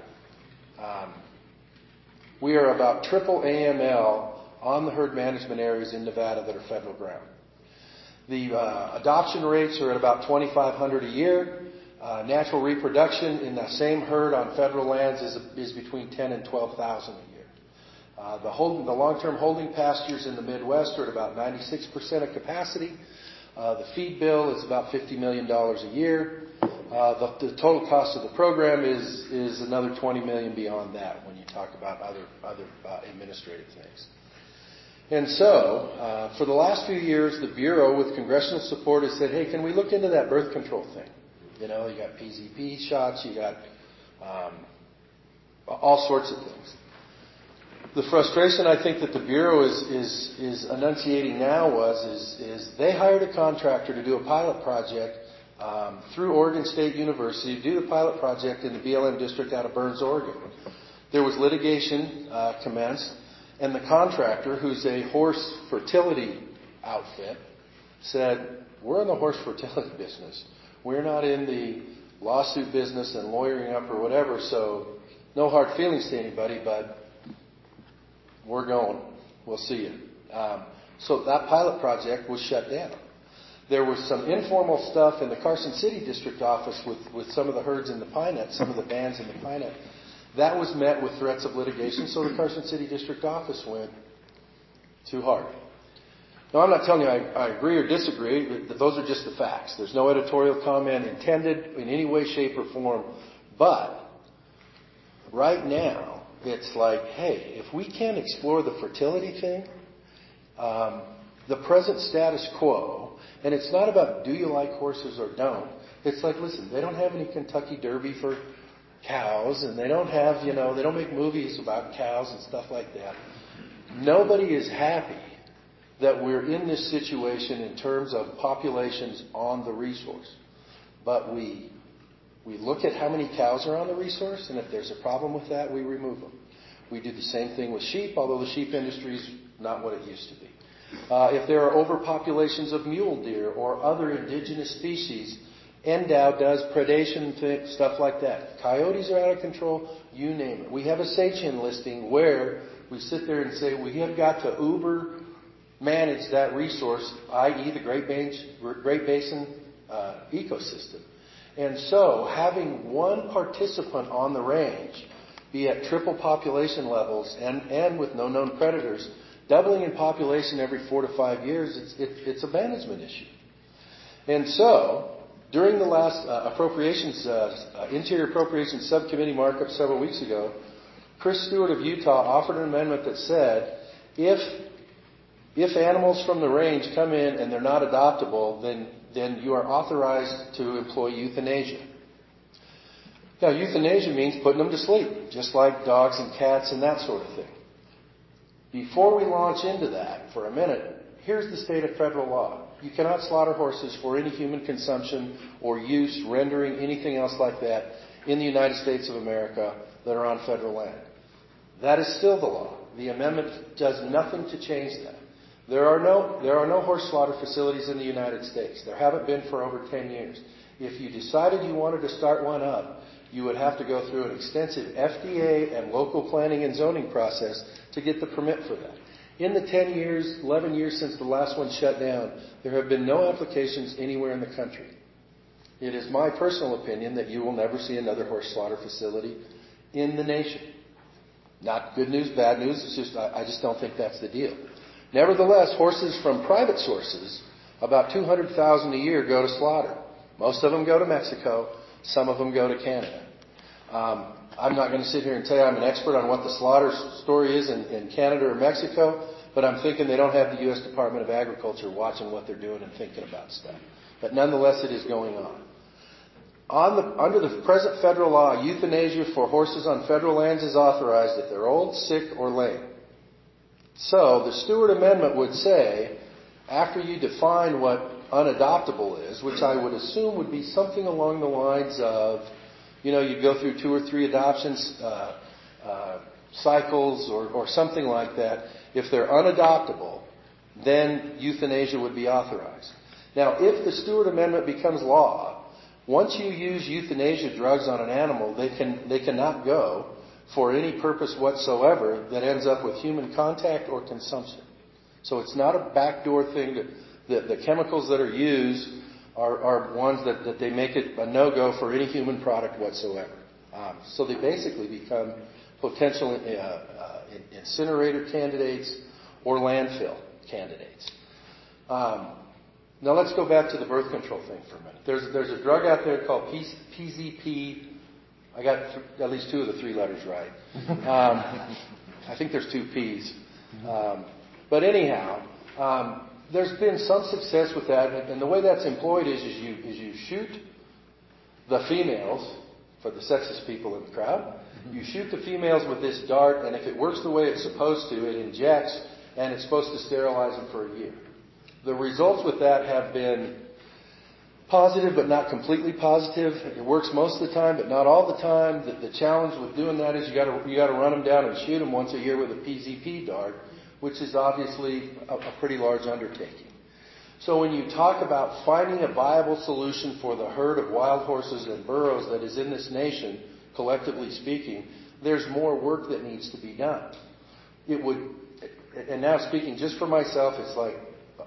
We are about triple AML on the herd management areas in Nevada that are federal ground. The adoption rates are at about 2,500 a year. Natural reproduction in the same herd on federal lands is between 10 and 12,000 a year. The long-term holding pastures in the Midwest are at about 96% of capacity. The feed bill is about $50 million a year. The total cost of the program is another $20 million beyond that when you talk about other administrative things. And so, for the last few years, the Bureau, with congressional support, has said, hey, can we look into that birth control thing? You know, you got PZP shots, you got all sorts of things. The frustration I think that the Bureau is enunciating now is they hired a contractor to do a pilot project through Oregon State University to do the pilot project in the BLM district out of Burns, Oregon. There was litigation commenced, and the contractor, who's a horse fertility outfit, said, we're in the horse fertility business. We're not in the lawsuit business and lawyering up or whatever, so no hard feelings to anybody, but we're going. We'll see you. So that pilot project was shut down. There was some informal stuff in the Carson City District office with some of the herds in the Pinette, some of the bands in the Pinette. That was met with threats of litigation, so the Carson City District office went too hard. Now, I'm not telling you I agree or disagree. Those are just the facts. There's no editorial comment intended in any way, shape, or form. But right now, it's like, hey, if we can't explore the fertility thing, the present status quo, and it's not about do you like horses or don't. It's like, listen, they don't have any Kentucky Derby for cows, and they don't have, they don't make movies about cows and stuff like that. Nobody is happy that we're in this situation in terms of populations on the resource. But we look at how many cows are on the resource, and if there's a problem with that, we remove them. We do the same thing with sheep, although the sheep industry is not what it used to be. If there are overpopulations of mule deer or other indigenous species, NDOW does predation, stuff like that. Coyotes are out of control, you name it. We have a SACHN listing where we sit there and say we have got to uber manage that resource, i.e. the Great Basin ecosystem. And so having one participant on the range be at triple population levels and with no known predators, doubling in population every 4 to 5 years, it's a management issue. And so during the last Interior Appropriations Subcommittee markup several weeks ago, Chris Stewart of Utah offered an amendment that said if animals from the range come in and they're not adoptable, then you are authorized to employ euthanasia. Now, euthanasia means putting them to sleep, just like dogs and cats and that sort of thing. Before we launch into that for a minute, here's the state of federal law. You cannot slaughter horses for any human consumption or use, rendering, anything else like that in the United States of America that are on federal land. That is still the law. The amendment does nothing to change that. There are no horse slaughter facilities in the United States. There haven't been for over 10 years. If you decided you wanted to start one up, you would have to go through an extensive FDA and local planning and zoning process to get the permit for that. In the 11 years since the last one shut down, there have been no applications anywhere in the country. It is my personal opinion that you will never see another horse slaughter facility in the nation. Not good news, bad news. It's just I just don't think that's the deal. Nevertheless, horses from private sources, about 200,000 a year, go to slaughter. Most of them go to Mexico. Some of them go to Canada. I'm not going to sit here and tell you I'm an expert on what the slaughter story is in Canada or Mexico, but I'm thinking they don't have the U.S. Department of Agriculture watching what they're doing and thinking about stuff. But nonetheless, it is going on. Under the present federal law, euthanasia for horses on federal lands is authorized if they're old, sick, or lame. So the Stewart Amendment would say, after you define what unadoptable is, which I would assume would be something along the lines of, you go through 2 or 3 adoptions cycles or something like that. If they're unadoptable, then euthanasia would be authorized. Now, if the Stewart Amendment becomes law, once you use euthanasia drugs on an animal, they cannot go for any purpose whatsoever that ends up with human contact or consumption. So it's not a backdoor thing. The chemicals that are used are ones that they make it a no-go for any human product whatsoever. So they basically become potential incinerator candidates or landfill candidates. Now let's go back to the birth control thing for a minute. There's a drug out there called PZP. I got at least 2 of the 3 letters right. I think there's 2 P's. But anyhow, there's been some success with that, and the way that's employed is you shoot the females, for the sexist people in the crowd, you shoot the females with this dart, and if it works the way it's supposed to, it injects, and it's supposed to sterilize them for a year. The results with that have been positive, but not completely positive. It works most of the time, but not all the time. The challenge with doing that is you got to run them down and shoot them once a year with a PZP dart, which is obviously a pretty large undertaking. So when you talk about finding a viable solution for the herd of wild horses and burros that is in this nation, collectively speaking, there's more work that needs to be done. It would, and now speaking just for myself, it's like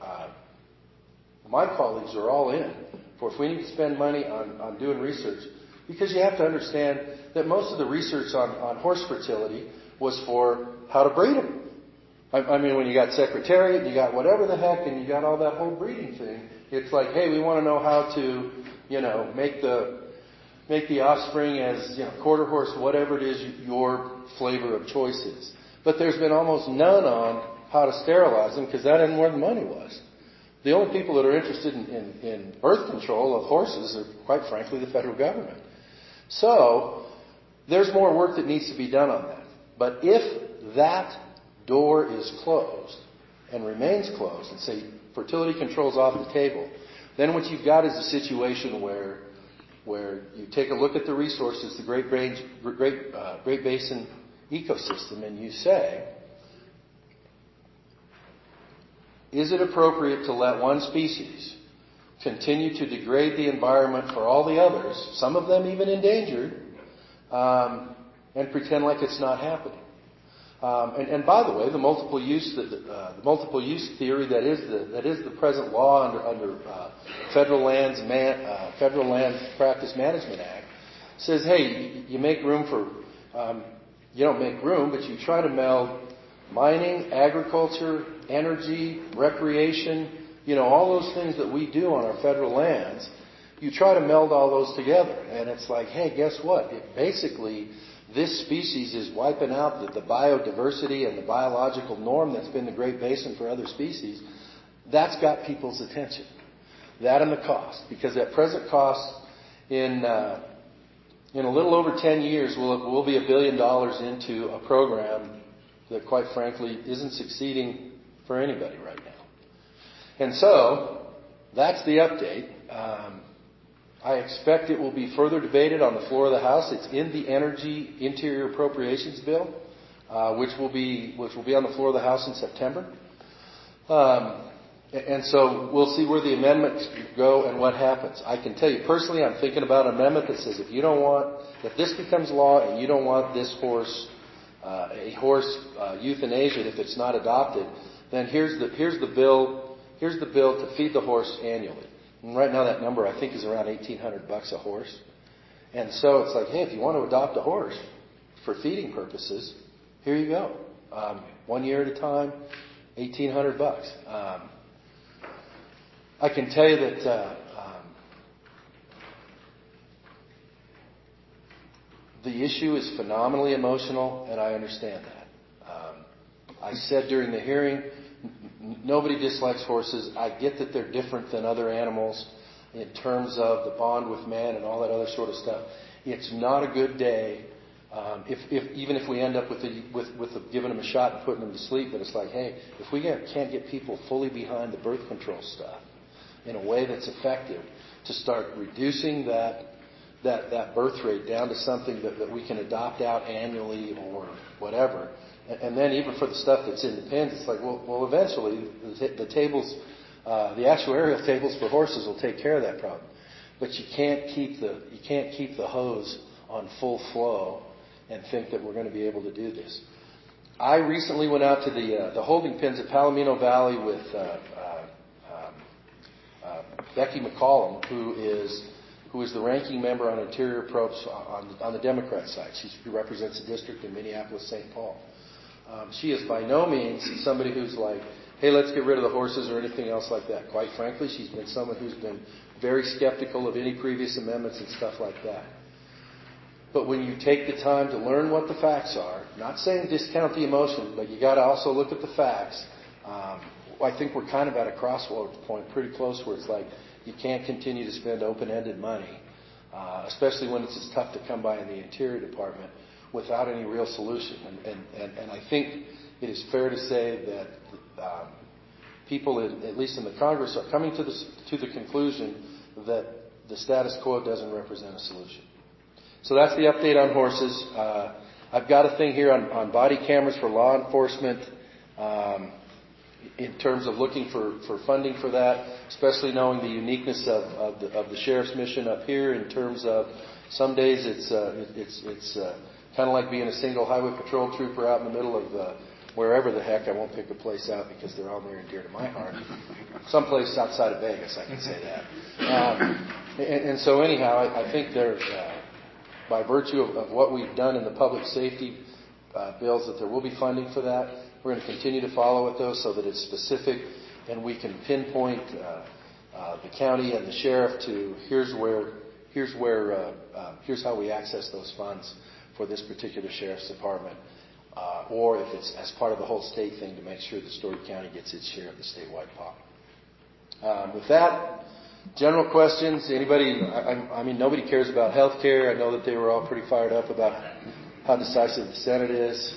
my colleagues are all in for if we need to spend money on doing research, because you have to understand that most of the research on horse fertility was for how to breed them. I mean, when you got Secretariat, you got whatever the heck, and you got all that whole breeding thing, it's like, hey, we want to know how to, make the offspring as, quarter horse, whatever it is your flavor of choice is. But there's been almost none on how to sterilize them, because that isn't where the money was. The only people that are interested in birth control of horses are, quite frankly, the federal government. So there's more work that needs to be done on that. But if that door is closed and remains closed, and say fertility control's off the table, then what you've got is a situation where you take a look at the resources, the Great Basin ecosystem, and you say, is it appropriate to let one species continue to degrade the environment for all the others, some of them even endangered, and pretend like it's not happening? And by the way, the multiple use theory that is the present law under Federal Land Practice Management Act says, hey, you make room for you don't make room, but you try to meld mining, agriculture, energy, recreation, all those things that we do on our federal lands. You try to meld all those together, and it's like, hey, guess what? Basically, this species is wiping out the biodiversity and the biological norm that's been the Great Basin for other species. That's got people's attention. That and the cost. Because at present cost, in a little over 10 years, we'll be $1 billion into a program that, quite frankly, isn't succeeding for anybody right now. And so, that's the update. I expect it will be further debated on the floor of the House. It's in the Energy Interior Appropriations Bill, which will be on the floor of the House in September. And so we'll see where the amendments go and what happens. I can tell you personally, I'm thinking about an amendment that says if this becomes law and you don't want this horse, euthanasiaed if it's not adopted, then here's the bill to feed the horse annually. And right now that number I think is around $1,800 a horse. And so it's like, hey, if you want to adopt a horse for feeding purposes, here you go. 1 year at a time, $1,800. I can tell you that the issue is phenomenally emotional, and I understand that. I said during the hearing, nobody dislikes horses. I get that they're different than other animals in terms of the bond with man and all that other sort of stuff. It's not a good day even if we end up with giving them a shot and putting them to sleep. But it's like, hey, if we can't get people fully behind the birth control stuff in a way that's effective to start reducing that birth rate down to something that we can adopt out annually or whatever. And then even for the stuff that's in the pens, it's like, well, eventually the tables, the actuarial tables for horses will take care of that problem. But you can't keep the hose on full flow and think that we're going to be able to do this. I recently went out to the holding pens at Palomino Valley with Becky McCollum, who is the ranking member on Interior Approach on the Democrat side. She represents a district in Minneapolis-St. Paul. She is by no means somebody who's like, hey, let's get rid of the horses or anything else like that. Quite frankly, she's been someone who's been very skeptical of any previous amendments and stuff like that. But when you take the time to learn what the facts are, not saying discount the emotion, but you got to also look at the facts. I think we're kind of at a crossroads point pretty close where it's like you can't continue to spend open-ended money, especially when it's as tough to come by in the Interior Department, without any real solution. And I think it is fair to say that people, at least in the Congress, are coming to the conclusion that the status quo doesn't represent a solution. So that's the update on horses. I've got a thing here on body cameras for law enforcement in terms of looking for funding for that, especially knowing the uniqueness of the sheriff's mission up here in terms of some days it's kind of like being a single highway patrol trooper out in the middle of wherever the heck. I won't pick a place out because they're all near and dear to my heart. Someplace outside of Vegas, I can say that. And so anyhow, I think there, by virtue of what we've done in the public safety bills, that there will be funding for that. We're going to continue to follow it, though, so that it's specific and we can pinpoint the county and the sheriff to here's how we access those funds for this particular sheriff's department, or if it's as part of the whole state thing, to make sure that Story County gets its share of the statewide pot. With that, general questions. Anybody? I mean, nobody cares about health care. I know that they were all pretty fired up about how decisive the Senate is.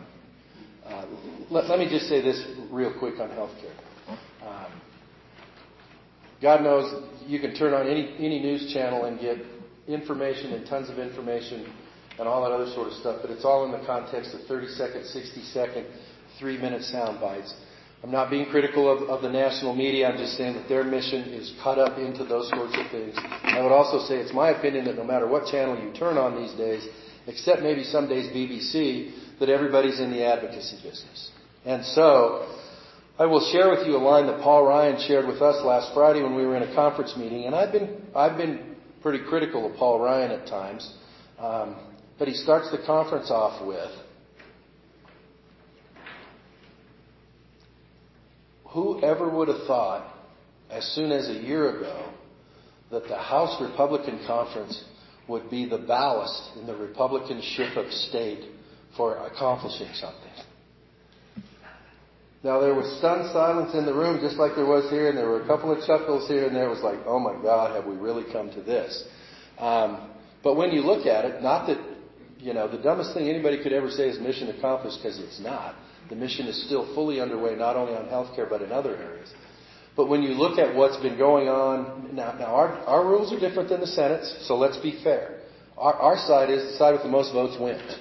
Let me just say this real quick on health care. God knows you can turn on any news channel and get information and tons of information and all that other sort of stuff, but it's all in the context of 30-second, 60-second, 3-minute sound bites. I'm not being critical of the national media. I'm just saying that their mission is cut up into those sorts of things. I would also say it's my opinion that no matter what channel you turn on these days, except maybe some days BBC, that everybody's in the advocacy business. And so I will share with you a line that Paul Ryan shared with us last Friday when we were in a conference meeting. And I've been pretty critical of Paul Ryan at times. But he starts the conference off with, whoever would have thought, as soon as a year ago, that the House Republican Conference would be the ballast in the Republican ship of state for accomplishing something. Now, there was stunned silence in the room, just like there was here, and there were a couple of chuckles here and there. It was like, oh my God, have we really come to this? But when you look at it, not that, the dumbest thing anybody could ever say is mission accomplished, because it's not. The mission is still fully underway, not only on healthcare, but in other areas. But when you look at what's been going on, now our rules are different than the Senate's, so let's be fair. Our side is the side with the most votes wins.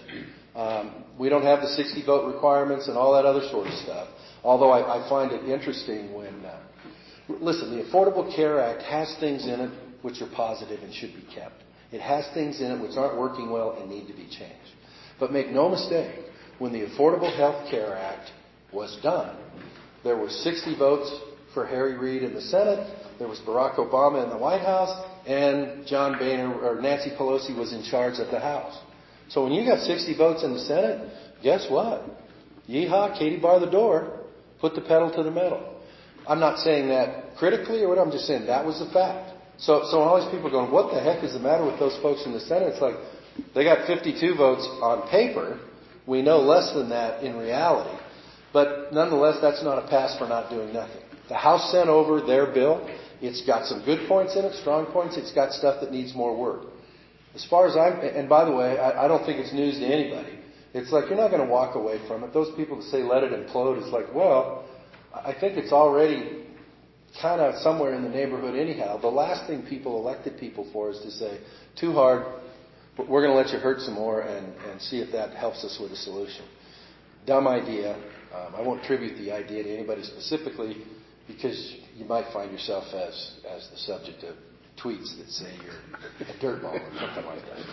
We don't have the 60-vote requirements and all that other sort of stuff. Although I find it interesting when, listen, the Affordable Care Act has things in it which are positive and should be kept. It has things in it which aren't working well and need to be changed. But make no mistake, when the Affordable Health Care Act was done, there were 60 votes for Harry Reid in the Senate, there was Barack Obama in the White House, and John Boehner or Nancy Pelosi was in charge of the House. So when you got 60 votes in the Senate, guess what? Yeehaw, Katie bar the door, put the pedal to the metal. I'm not saying that critically or what, I'm just saying that was a fact. So all these people are going, what the heck is the matter with those folks in the Senate? It's like, they got 52 votes on paper. We know less than that in reality. But nonetheless, that's not a pass for not doing nothing. The House sent over their bill. It's got some good points in it, strong points. It's got stuff that needs more work. As far as and by the way, I don't think it's news to anybody. It's like, you're not going to walk away from it. Those people that say let it implode is like, well, I think it's already kind of somewhere in the neighborhood anyhow. The last thing people elected people for is to say, too hard, but we're going to let you hurt some more and see if that helps us with a solution. Dumb idea. I won't attribute the idea to anybody specifically, because you might find yourself as the subject of tweets that say you're a dirtball or something like that.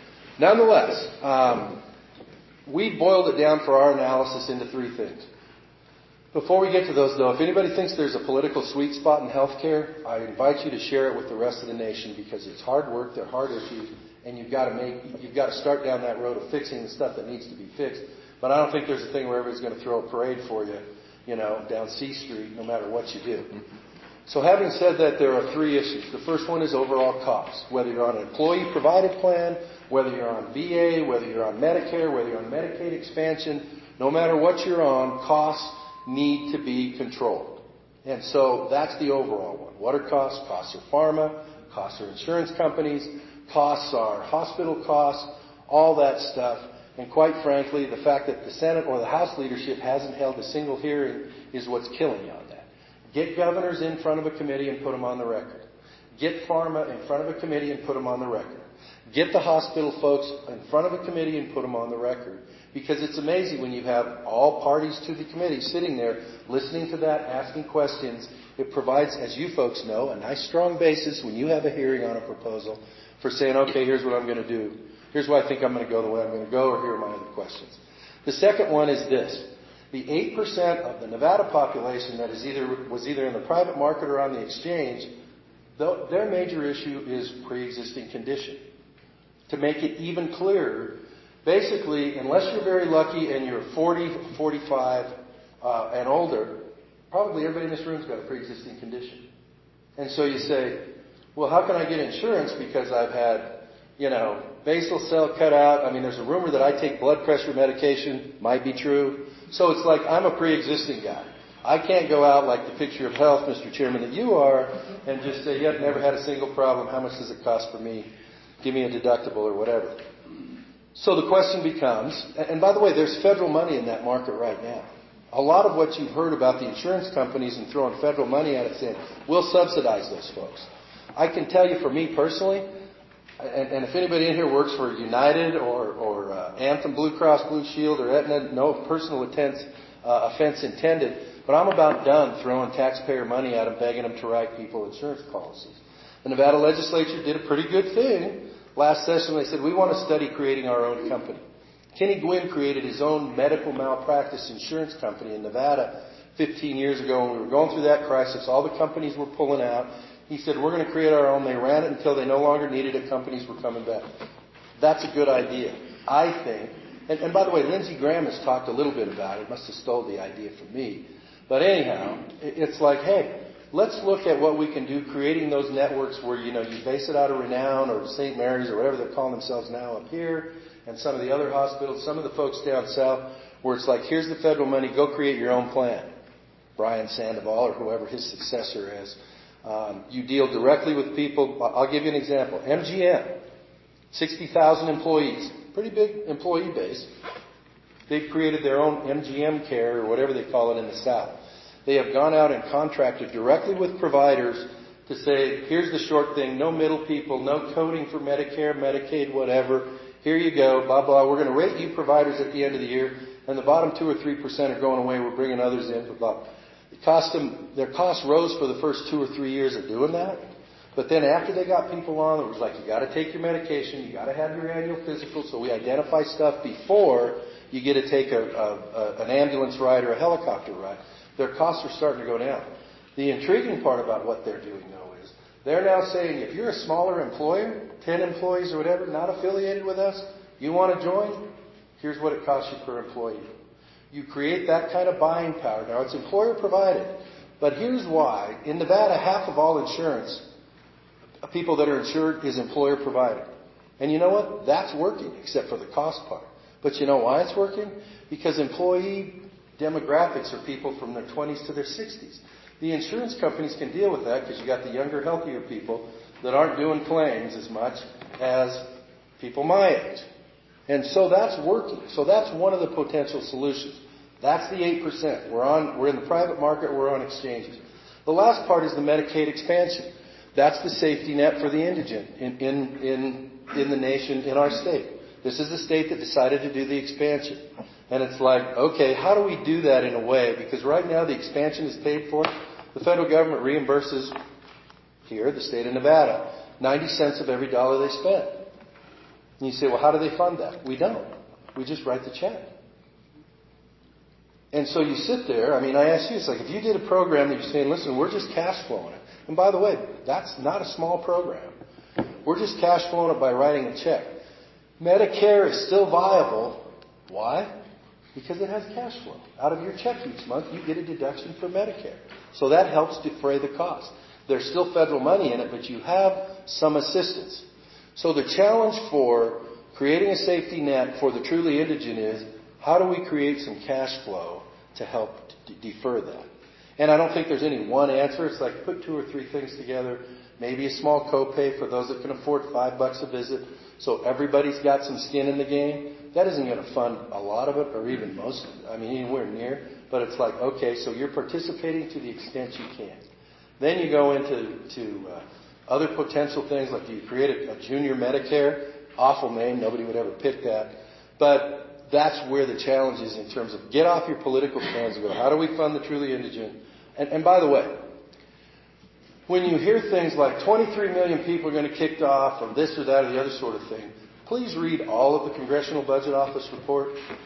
Nonetheless, we boiled it down for our analysis into 3 things. Before we get to those, though, if anybody thinks there's a political sweet spot in healthcare, I invite you to share it with the rest of the nation, because it's hard work, they're hard issues, and you've got to start down that road of fixing the stuff that needs to be fixed. But I don't think there's a thing where everybody's going to throw a parade for you, down C Street, no matter what you do. So having said that, there are 3 issues. The first one is overall cost. Whether you're on an employee-provided plan, whether you're on VA, whether you're on Medicare, whether you're on Medicaid expansion, no matter what you're on, costs need to be controlled. And so that's the overall one. What are costs? Costs are pharma, costs are insurance companies, costs are hospital costs, all that stuff. And quite frankly, the fact that the Senate or the House leadership hasn't held a single hearing is what's killing you on that. Get governors in front of a committee and put them on the record. Get pharma in front of a committee and put them on the record. Get the hospital folks in front of a committee and put them on the record. Because it's amazing when you have all parties to the committee sitting there listening to that, asking questions. It provides, as you folks know, a nice strong basis when you have a hearing on a proposal for saying, okay, here's what I'm going to do. Here's why I think I'm going to go the way I'm going to go, or here are my other questions. The second one is this. The 8% of the Nevada population that was either in the private market or on the exchange, their major issue is pre-existing condition. To make it even clearer, basically, unless you're very lucky and you're 40, 45 and older, probably everybody in this room's got a pre-existing condition. And so you say, well, how can I get insurance because I've had, basal cell cut out? I mean, there's a rumor that I take blood pressure medication. Might be true. So it's like I'm a pre-existing guy. I can't go out like the picture of health, Mr. Chairman, that you are, and just say, yep, never had a single problem. How much does it cost for me? Give me a deductible or whatever. So the question becomes, and by the way, there's federal money in that market right now. A lot of what you've heard about the insurance companies and throwing federal money at it saying, we'll subsidize those folks. I can tell you for me personally, and if anybody in here works for United or Anthem, Blue Cross Blue Shield, or Aetna, no personal offense intended, but I'm about done throwing taxpayer money at them, begging them to write people insurance policies. The Nevada legislature did a pretty good thing. Last session they said, we want to study creating our own company. Kenny Gwynn created his own medical malpractice insurance company in Nevada 15 years ago when we were going through that crisis. All the companies were pulling out. He said, we're going to create our own. They ran it until they no longer needed it. Companies were coming back. That's a good idea, I think. And by the way, Lindsey Graham has talked a little bit about it. Must have stole the idea from me. But anyhow, it's like, hey, let's look at what we can do creating those networks where, you base it out of Renown or St. Mary's or whatever they're calling themselves now up here, and some of the other hospitals, some of the folks down south, where it's like, here's the federal money, go create your own plan. Brian Sandoval or whoever his successor is. You deal directly with people. I'll give you an example. MGM, 60,000 employees, pretty big employee base. They've created their own MGM Care or whatever they call it in the South. They have gone out and contracted directly with providers to say, here's the short thing, no middle people, no coding for Medicare, Medicaid, whatever. Here you go, blah, blah. We're going to rate you providers at the end of the year, and the bottom 2 or 3% are going away. We're bringing others in, blah, blah. Their costs rose for the first 2 or 3 years of doing that. But then after they got people on, it was like, you got to take your medication, you got to have your annual physical, so we identify stuff before you get to take an ambulance ride or a helicopter ride. Their costs are starting to go down. The intriguing part about what they're doing, though, is they're now saying if you're a smaller employer, 10 employees or whatever, not affiliated with us, you want to join, here's what it costs you per employee. You create that kind of buying power. Now, it's employer provided, but here's why. In Nevada, half of all insurance, people that are insured, is employer provided. And you know what? That's working, except for the cost part. But you know why it's working? Because employee demographics are people from their 20s to their 60s. The insurance companies can deal with that because you got the younger, healthier people that aren't doing claims as much as people my age. And so that's working. So that's one of the potential solutions. That's the 8%. We're in the private market. We're on exchanges. The last part is the Medicaid expansion. That's the safety net for the indigent in the nation, in our state. This is the state that decided to do the expansion. And it's like, okay, how do we do that in a way? Because right now the expansion is paid for. The federal government reimburses here, the state of Nevada, 90 cents of every dollar they spend. And you say, well, how do they fund that? We don't. We just write the check. And so you sit there. I mean, I ask you, it's like if you did a program that you're saying, listen, we're just cash flowing it. And by the way, that's not a small program. We're just cash flowing it by writing a check. Medicare is still viable. Why? Because it has cash flow. Out of your check each month, you get a deduction for Medicare. So that helps defray the cost. There's still federal money in it, but you have some assistance. So the challenge for creating a safety net for the truly indigent is, how do we create some cash flow to help defer that? And I don't think there's any one answer. It's like put 2 or 3 things together. Maybe a small copay for those that can afford $5 a visit. So everybody's got some skin in the game. That isn't going to fund a lot of it or even most of it. I mean, anywhere near. But it's like, okay, so you're participating to the extent you can. Then you go into Other potential things, like do you create a junior Medicare? Awful name. Nobody would ever pick that. But that's where the challenge is in terms of get off your political stands and go, how do we fund the truly indigent? And by the way, when you hear things like 23 million people are going to get kicked off or this or that or the other sort of thing, please read all of the Congressional Budget Office report,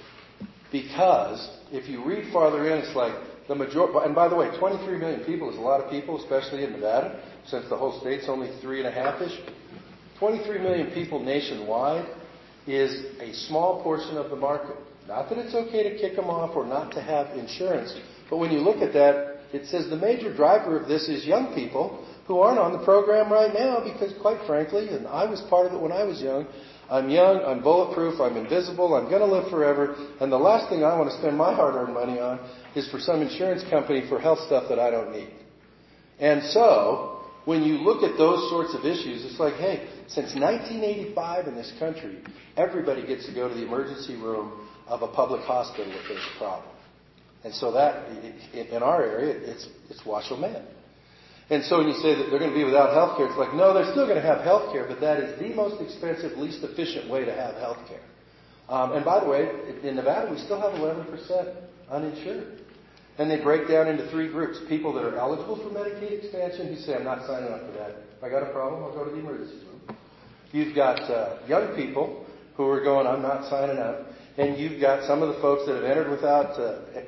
because if you read farther in, it's like the majority, and by the way, 23 million people is a lot of people, especially in Nevada, since the whole state's only 3.5-ish. 23 million people nationwide is a small portion of the market. Not that it's okay to kick them off or not to have insurance, but when you look at that, it says the major driver of this is young people who aren't on the program right now because, quite frankly, and I was part of it when I was young, I'm young, I'm bulletproof, I'm invisible, I'm going to live forever, and the last thing I want to spend my hard-earned money on is for some insurance company for health stuff that I don't need. And so, when you look at those sorts of issues, it's like, hey, since 1985 in this country, everybody gets to go to the emergency room of a public hospital if there's a problem. And so that, in our area, it's Washoe Med. And so when you say that they're going to be without health care, it's like, no, they're still going to have health care, but that is the most expensive, least efficient way to have health care. And by the way, in Nevada, we still have 11% uninsured. And they break down into 3 groups. People that are eligible for Medicaid expansion who say, I'm not signing up for that. If I got a problem, I'll go to the emergency room. You've got young people who are going, I'm not signing up. And you've got some of the folks that have entered without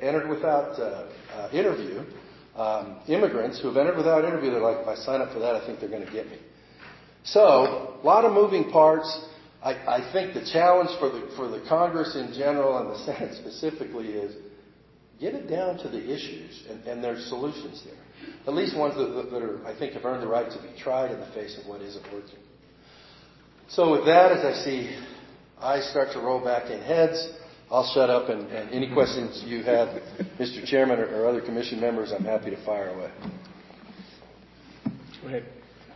interview, immigrants who have entered without interview. They're like, if I sign up for that, I think they're going to get me. So, a lot of moving parts. I think the challenge for the Congress in general and the Senate specifically is get it down to the issues, and there's solutions there. At least ones that are, I think, have earned the right to be tried in the face of what isn't working. So with that, as I see I start to roll back in heads, I'll shut up, and any questions you have, Mr. Chairman or other commission members, I'm happy to fire away. Go ahead.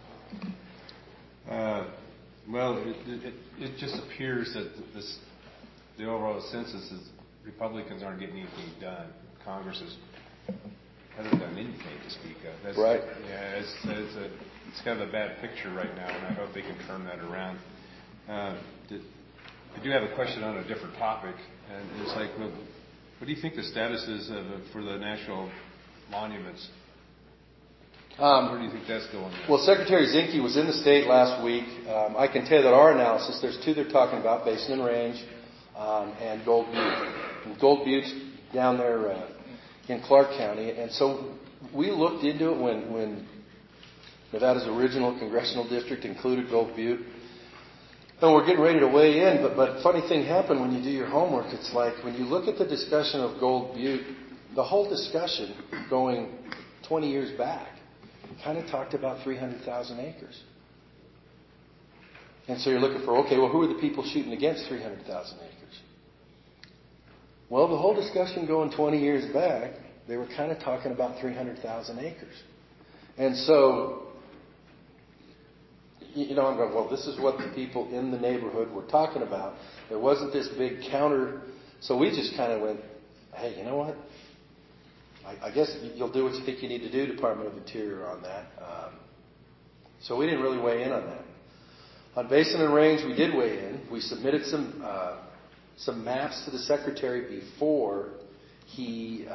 Well, it just appears that the overall census is Republicans aren't getting anything done. Congress hasn't done anything to speak of. That's, right. Yeah, it's kind of a bad picture right now, and I hope they can turn that around. I do have a question on a different topic, and it's like, what do you think the status is for the national monuments? Where do you think that's going? Well, Secretary Zinke was in the state last week. I can tell you that our analysis, there's 2 they're talking about, Basin and Range and Gold Butte. And Gold Butte's down there in Clark County. And so we looked into it when Nevada's original congressional district included Gold Butte. And we're getting ready to weigh in, but funny thing happened when you do your homework. It's like when you look at the discussion of Gold Butte, the whole discussion going 20 years back kind of talked about 300,000 acres. And so you're looking for, okay, well, who are the people shooting against 300,000 acres? Well, the whole discussion going 20 years back, they were kind of talking about 300,000 acres. And so, I'm going, well, this is what the people in the neighborhood were talking about. There wasn't this big counter. So we just kind of went, hey, you know what? I guess you'll do what you think you need to do, Department of Interior, on that. So we didn't really weigh in on that. On Basin and Range, we did weigh in. We submitted some maps to the Secretary before he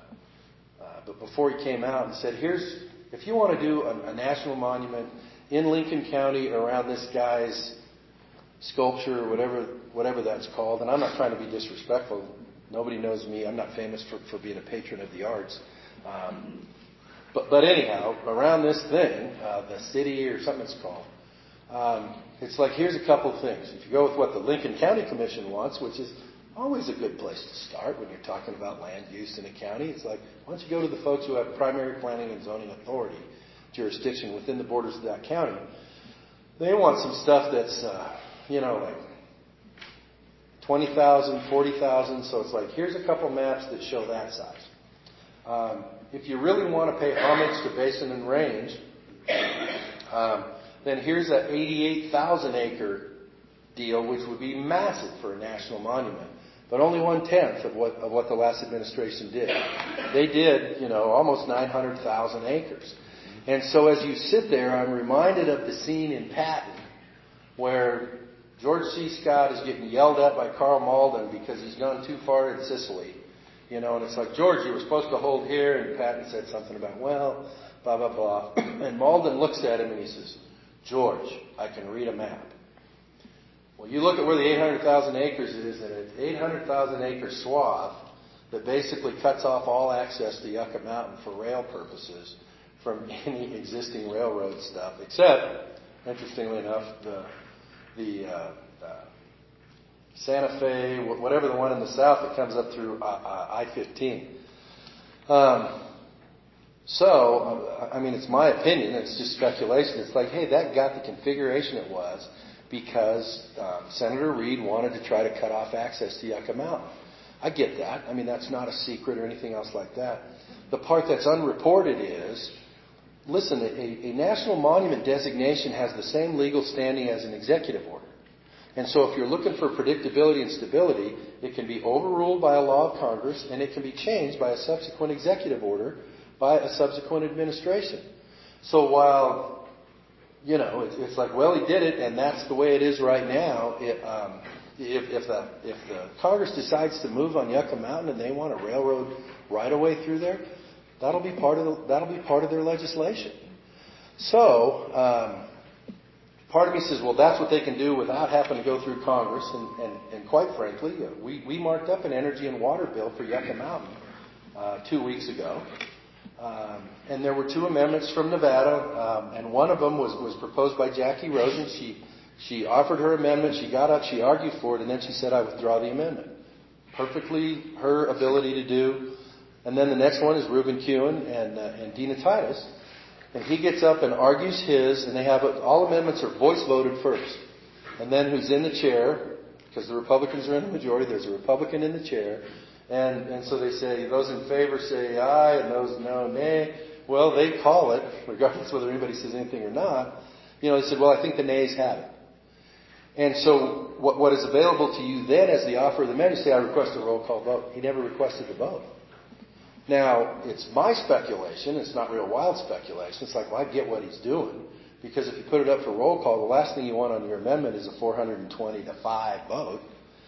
came out and said, if you want to do a national monument in Lincoln County around this guy's sculpture or whatever that's called, and I'm not trying to be disrespectful. Nobody knows me. I'm not famous for being a patron of the arts. But anyhow, around this thing, the city or something it's called, it's like, here's a couple things. If you go with what the Lincoln County Commission wants, which is always a good place to start when you're talking about land use in a county, it's like, why don't you go to the folks who have primary planning and zoning authority jurisdiction within the borders of that county. They want some stuff that's, like 20,000, 40,000. So it's like, here's a couple maps that show that size. If you really want to pay homage to Basin and Range, then here's an 88,000 acre deal, which would be massive for a national monument, but only 1/10 of what the last administration did. They did, almost 900,000 acres. And so as you sit there, I'm reminded of the scene in Patton where George C. Scott is getting yelled at by Karl Malden because he's gone too far in Sicily. And it's like, George, you were supposed to hold here. And Patton said something about, well, blah, blah, blah. And Malden looks at him and he says, George, I can read a map. Well, you look at where the 800,000 acres is, and it's 800,000 acre swath that basically cuts off all access to Yucca Mountain for rail purposes from any existing railroad stuff, except, interestingly enough, the Santa Fe, whatever the one in the south that comes up through I-15. It's my opinion, it's just speculation. It's like, hey, that got the configuration it was because Senator Reed wanted to try to cut off access to Yucca Mountain. I get that. That's not a secret or anything else like that. The part that's unreported is, listen, a national monument designation has the same legal standing as an executive order. And so if you're looking for predictability and stability, it can be overruled by a law of Congress and it can be changed by a subsequent executive order by a subsequent administration. So while, it's like, well, he did it and that's the way it is right now. If the Congress decides to move on Yucca Mountain and they want a railroad right away through there, that'll be part of their legislation. So, part of me says, well, that's what they can do without having to go through Congress. And quite frankly, we marked up an energy and water bill for Yucca Mountain 2 weeks ago. And there were 2 amendments from Nevada, and one of them was proposed by Jackie Rosen. She offered her amendment, she got up, she argued for it, and then she said, I withdraw the amendment. Perfectly her ability to do. And then the next one is Reuben Kuhn and Dina Titus. And he gets up and argues his, and they have all amendments are voice voted first. And then who's in the chair, because the Republicans are in the majority, there's a Republican in the chair. And so they say, those in favor say aye, and those no, nay. Well, they call it, regardless whether anybody says anything or not. They said, well, I think the nays have it. And so what is available to you then as the offer of the amendment, you say, I request a roll call vote. He never requested the vote. Now, it's my speculation. It's not real wild speculation. It's like, well, I get what he's doing. Because if you put it up for roll call, the last thing you want on your amendment is a 420-5 vote.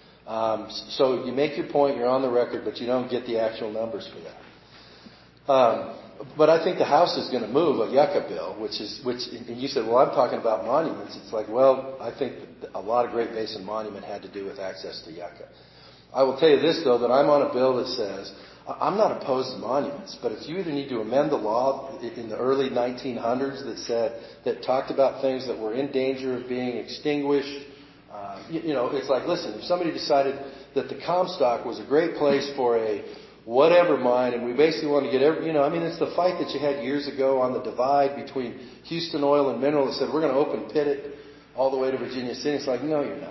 So you make your point, you're on the record, but you don't get the actual numbers for that. But I think the House is going to move a Yucca bill, and you said, well, I'm talking about monuments. It's like, well, I think that a lot of Great Basin monument had to do with access to Yucca. I will tell you this, though, that I'm on a bill that says, I'm not opposed to monuments, but if you either need to amend the law in the early 1900s that talked about things that were in danger of being extinguished, it's like, listen, if somebody decided that the Comstock was a great place for a whatever mine, and we basically want to get it's the fight that you had years ago on the divide between Houston Oil and Mineral that said, we're going to open pit it all the way to Virginia City. It's like, no, you're not.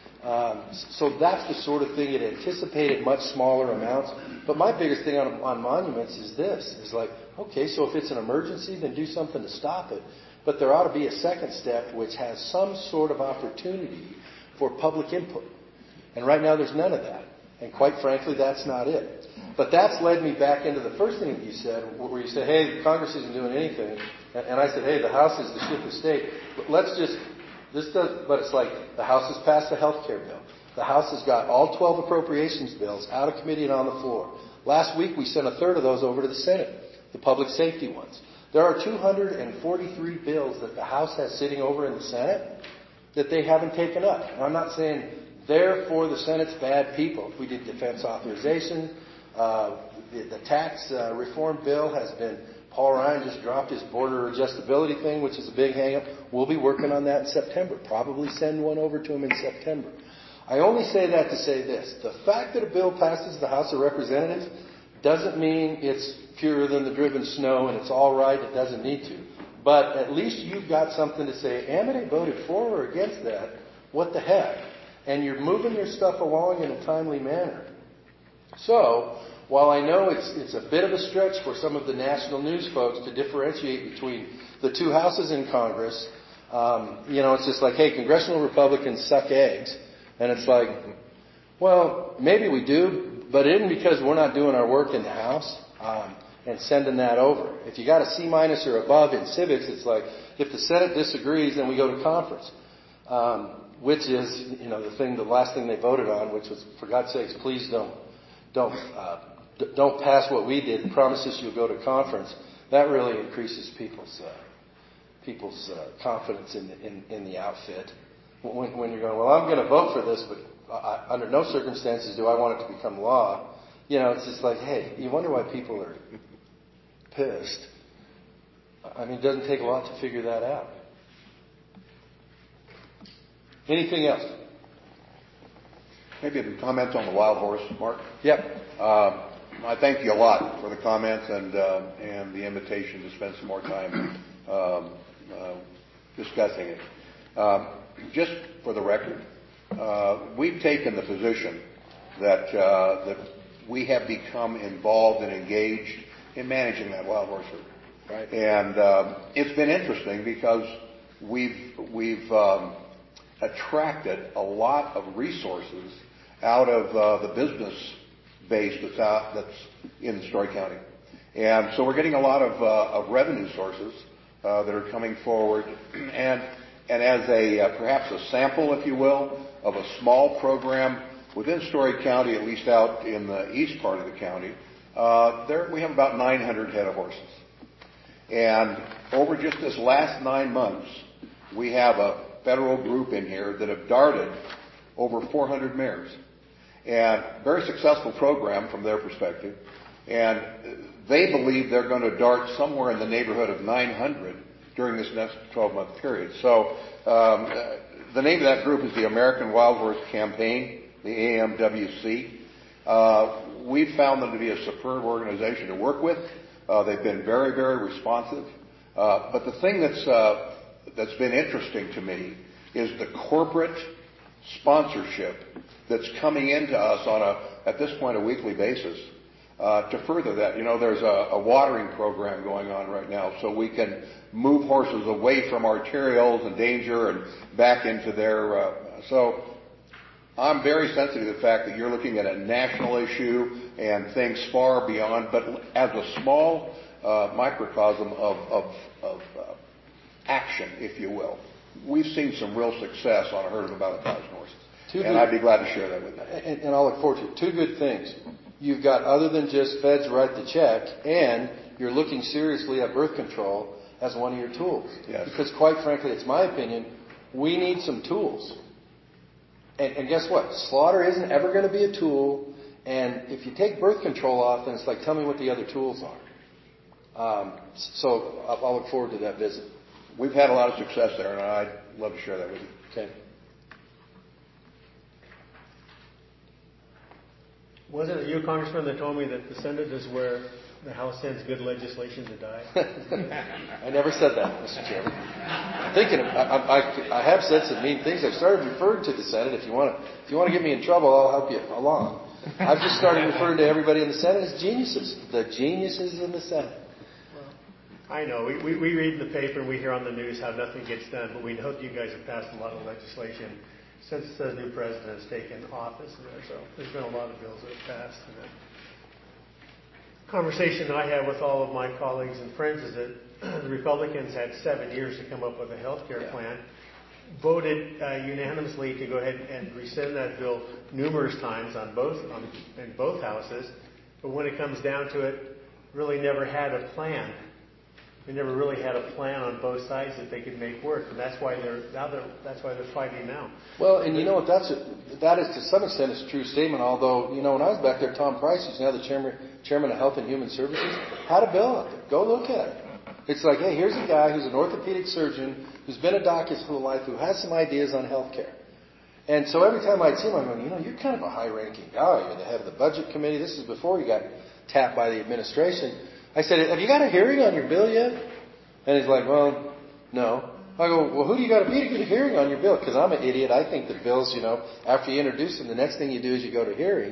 So that's the sort of thing it anticipated much smaller amounts. But my biggest thing on monuments is this, is like, okay, so if it's an emergency, then do something to stop it. But there ought to be a second step which has some sort of opportunity for public input. And right now there's none of that. And quite frankly, that's not it. But that's led me back into the first thing that you said, where you said, hey, Congress isn't doing anything. And I said, hey, the House is the ship of state. But but it's like the House has passed a health care bill. The House has got all 12 appropriations bills out of committee and on the floor. Last week we sent a third of those over to the Senate, the public safety ones. There are 243 bills that the House has sitting over in the Senate that they haven't taken up. And I'm not saying therefore the Senate's bad people. We did defense authorization. The tax reform bill has been, Paul Ryan just dropped his border adjustability thing, which is a big hang-up. We'll be working on that in September. Probably send one over to him in September. I only say that to say this. The fact that a bill passes the House of Representatives doesn't mean it's purer than the driven snow and it's all right, it doesn't need to. But at least you've got something to say, Amity voted for or against that. What the heck? And you're moving your stuff along in a timely manner. So, while I know it's a bit of a stretch for some of the national news folks to differentiate between the two houses in Congress, it's just like, hey, congressional Republicans suck eggs. And it's like, well, maybe we do, but it isn't because we're not doing our work in the House. and sending that over. If you got a C- or above in civics, it's like, if the Senate disagrees, then we go to conference. Which is, the last thing they voted on, which was, for God's sakes, please don't pass what we did and promise us you'll go to conference. That really increases people's confidence in the outfit. When you're going, well, I'm going to vote for this, but under no circumstances do I want it to become law. It's just like, hey, you wonder why people are pissed. I mean, it doesn't take a lot to figure that out. Anything else? Maybe some comments on the wild horse, Mark? Yep. I thank you a lot for the comments and the invitation to spend some more time discussing it. Just for the record, we've taken the position that we have become involved and engaged in managing that wild horse herd. Right. And it's been interesting because we've attracted a lot of resources out of the business base that's in Story County. And so we're getting a lot of revenue sources that are coming forward. And as perhaps a sample, if you will, of a small program within Story County, at least out in the east part of the county, we have about 900 head of horses. And over just this last 9 months, we have a federal group in here that have darted over 400 mares. And very successful program from their perspective. And they believe they're going to dart somewhere in the neighborhood of 900 during this next 12-month period. So the name of that group is the American Wild Horse Campaign, the AMWC. We've found them to be a superb organization to work with. They've been very, very responsive. But the thing that's been interesting to me is the corporate sponsorship that's coming into us on at this point, a weekly basis to further that. There's a watering program going on right now, so we can move horses away from arterials and danger and back into their. So I'm very sensitive to the fact that you're looking at a national issue and things far beyond, but as a small microcosm of action, if you will. We've seen some real success on a herd of about 1,000 horses. I'd be glad to share that with you. And I'll look forward to it. Two good things. You've got, other than just feds write the check, and you're looking seriously at birth control as one of your tools. Yes. Because quite frankly, it's my opinion, we need some tools. And guess what? Slaughter isn't ever going to be a tool. And if you take birth control off, then it's like, tell me what the other tools are. So I'll look forward to that visit. We've had a lot of success there, and I'd love to share that with you. Okay. Wasn't it you, Congressman, that told me that the Senate is where the House sends good legislation to die? I never said that, Mr. Chairman. I'm thinking I have said some mean things. I've started referring to the Senate. If you want to get me in trouble, I'll help you along. I've just started referring to everybody in the Senate as geniuses. The geniuses in the Senate. I know. We read in the paper and we hear on the news how nothing gets done, but we know that you guys have passed a lot of legislation since the new president has taken office. So there's been a lot of bills that have passed. And the conversation that I have with all of my colleagues and friends is that the Republicans had 7 years to come up with a health care plan, voted unanimously to go ahead and rescind that bill numerous times in both houses, but when it comes down to it, really never had a plan. They never really had a plan on both sides that they could make work, and that's why they're fighting now. Well, and you know what? That is to some extent a true statement. Although when I was back there, Tom Price, who's now the chairman of Health and Human Services, had a bill out there. Go look at it. It's like, hey, here's a guy who's an orthopedic surgeon who's been a doc his whole life, who has some ideas on health care. And so every time I'd see him, I'm going, you're kind of a high-ranking guy. You're the head of the budget committee. This is before you got tapped by the administration. I said, have you got a hearing on your bill yet? And he's like, well, no. I go, well, who do you got to be to get a hearing on your bill? Because I'm an idiot. I think that bills, after you introduce them, the next thing you do is you go to hearing.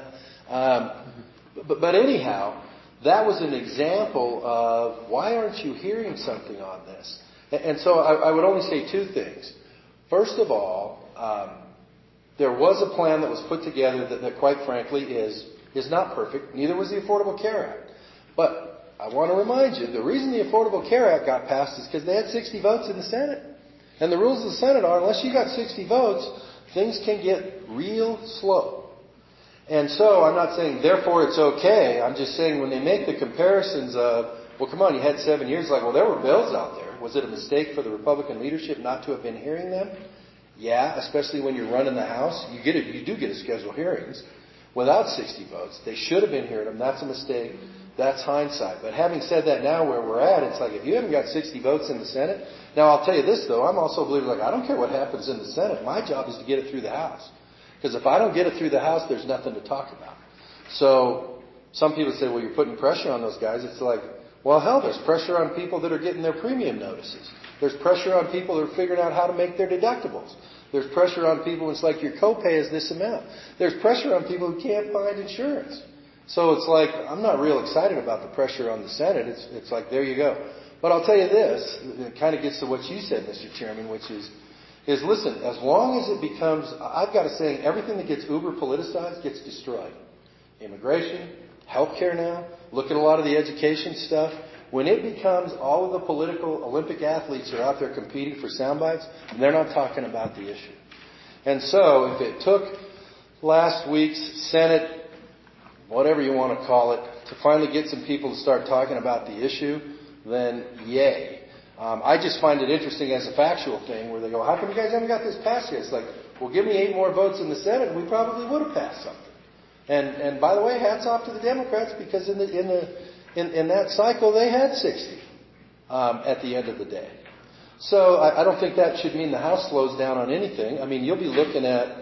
But anyhow, that was an example of why aren't you hearing something on this? And so I would only say two things. First of all, there was a plan that was put together that quite frankly, is not perfect. Neither was the Affordable Care Act. But I want to remind you, the reason the Affordable Care Act got passed is because they had 60 votes in the Senate. And the rules of the Senate are, unless you got 60 votes, things can get real slow. And so I'm not saying, therefore, it's okay. I'm just saying when they make the comparisons of, well, come on, you had 7 years, like, well, there were bills out there. Was it a mistake for the Republican leadership not to have been hearing them? Yeah, especially when you're running the House. You do get to schedule hearings without 60 votes. They should have been hearing them. That's a mistake. That's hindsight. But having said that, now where we're at, it's like if you haven't got 60 votes in the Senate. Now, I'll tell you this, though. I'm also a believer, like, I don't care what happens in the Senate. My job is to get it through the House. Because if I don't get it through the House, there's nothing to talk about. So some people say, well, you're putting pressure on those guys. It's like, well, hell, there's pressure on people that are getting their premium notices. There's pressure on people that are figuring out how to make their deductibles. There's pressure on people, it's like your copay is this amount. There's pressure on people who can't find insurance. So it's like, I'm not real excited about the pressure on the Senate. It's like, there you go. But I'll tell you this, it kind of gets to what you said, Mr. Chairman, which is listen, as long as it becomes, I've got a saying, everything that gets uber politicized gets destroyed. Immigration, healthcare now, look at a lot of the education stuff. When it becomes all of the political Olympic athletes are out there competing for sound bites, they're not talking about the issue. And so if it took last week's Senate, whatever you want to call it, to finally get some people to start talking about the issue, then yay. I just find it interesting as a factual thing where they go, how come you guys haven't got this passed yet? It's like, well, give me 8 more votes in the Senate and we probably would have passed something. And by the way, hats off to the Democrats because in that cycle they had 60 at the end of the day. So I don't think that should mean the House slows down on anything. I mean, you'll be looking at,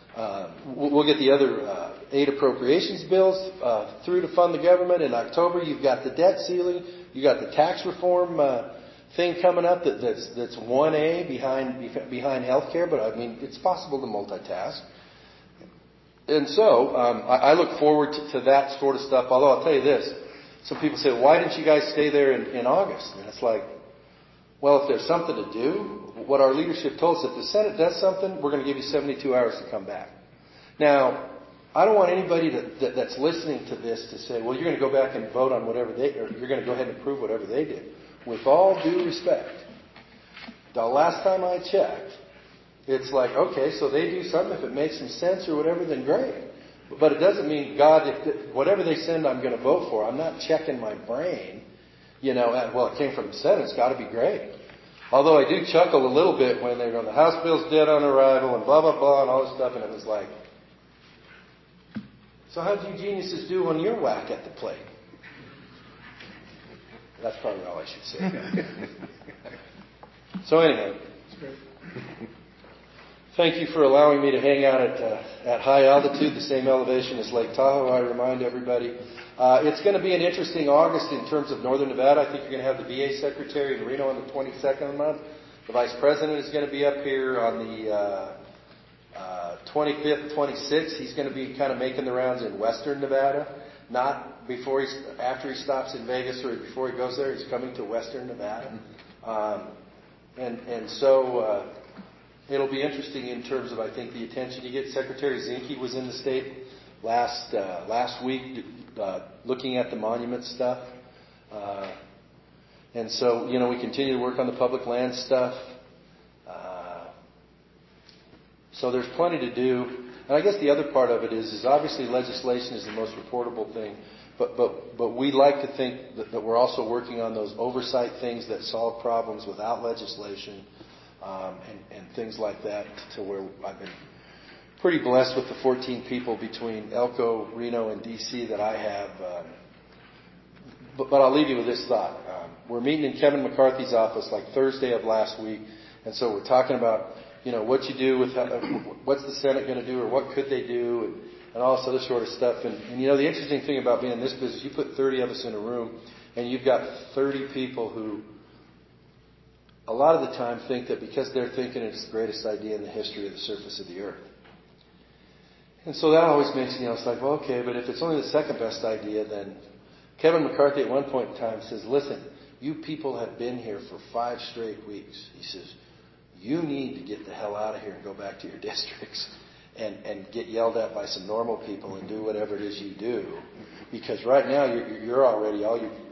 we'll get the other 8 appropriations bills through to fund the government in October. You've got the debt ceiling. You've got the tax reform thing coming up that's 1A behind health care. But, I mean, it's possible to multitask. And so I look forward to that sort of stuff. Although I'll tell you this. Some people say, why didn't you guys stay there in August? And it's like, well, if there's something to do, what our leadership told us, if the Senate does something, we're going to give you 72 hours to come back. Now, I don't want anybody that's listening to this to say, well, you're going to go back and vote on whatever or you're going to go ahead and approve whatever they did. With all due respect, the last time I checked, it's like, okay, so they do something. If it makes some sense or whatever, then great. But it doesn't mean, God, if whatever they send, I'm going to vote for. I'm not checking my brain, well, it came from the Senate. It's got to be great. Although I do chuckle a little bit when they go, the House bill's dead on arrival and blah, blah, blah, and all this stuff. And it was like, so how did you geniuses do on your whack at the plate? That's probably all I should say. So anyway. Thank you for allowing me to hang out at high altitude, the same elevation as Lake Tahoe. I remind everybody. It's going to be an interesting August in terms of Northern Nevada. I think you're going to have the VA Secretary in Reno on the 22nd of the month. The Vice President is going to be up here on the 25th, 26th. He's going to be kind of making the rounds in Western Nevada. Not after he stops in Vegas or before he goes there. He's coming to Western Nevada. So it'll be interesting in terms of, I think, the attention you get. Secretary Zinke was in the state last week looking at the monument stuff. And so, we continue to work on the public land stuff. So there's plenty to do. And I guess the other part of it is obviously legislation is the most reportable thing. But we like to think that we're also working on those oversight things that solve problems without legislation. And things like that, to where I've been pretty blessed with the 14 people between Elko, Reno, and D.C. that I have. But I'll leave you with this thought. We're meeting in Kevin McCarthy's office like Thursday of last week, and so we're talking about what you do with what's the Senate going to do or what could they do and all this other sort of stuff. And the interesting thing about being in this business, you put 30 of us in a room, and you've got 30 people who a lot of the time think that because they're thinking it's the greatest idea in the history of the surface of the earth. And so that always makes me, it's like, well, okay, but if it's only the second best idea, then Kevin McCarthy at one point in time says, listen, you people have been here for 5 straight weeks. He says, you need to get the hell out of here and go back to your districts and get yelled at by some normal people and do whatever it is you do. Because right now you're already,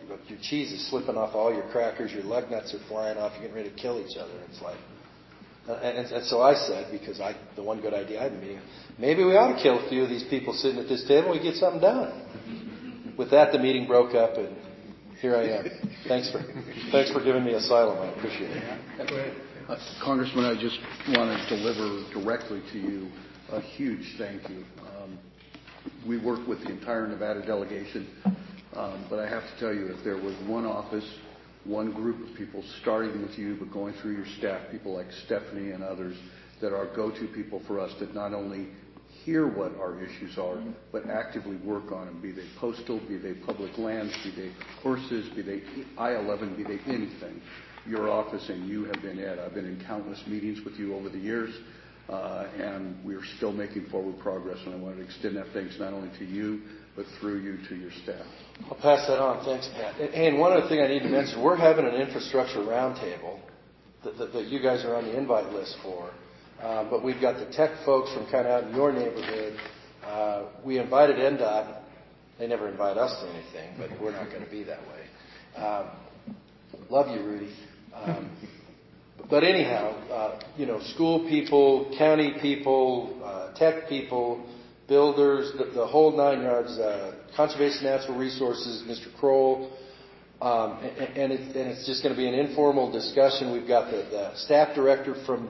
your cheese is slipping off all your crackers, your lug nuts are flying off, you're getting ready to kill each other. It's like, and so I said, because the one good idea I had in the meeting, maybe we ought to kill a few of these people sitting at this table and we get something done. With that, the meeting broke up, and here I am. Thanks for giving me asylum. I appreciate it. Congressman, I just want to deliver directly to you a huge thank you. We work with the entire Nevada delegation, but I have to tell you, if there was one office, one group of people, starting with you, but going through your staff, people like Stephanie and others, that are go-to people for us that not only hear what our issues are, but actively work on them, be they postal, be they public lands, be they horses, be they I-11, be they anything. Your office and you have been it. I've been in countless meetings with you over the years, and we're still making forward progress, and I want to extend that thanks not only to you, but through you to your staff. I'll pass that on. Thanks, Pat. And one other thing I need to mention, we're having an infrastructure roundtable that you guys are on the invite list for. But we've got the tech folks from kind of out in your neighborhood. We invited NDOT. They never invite us to anything, but we're not going to be that way. Love you, Rudy. But anyhow, school people, county people, tech people, builders, the whole 9 yards, Conservation Natural Resources, Mr. Kroll, and it's just going to be an informal discussion. We've got the staff director from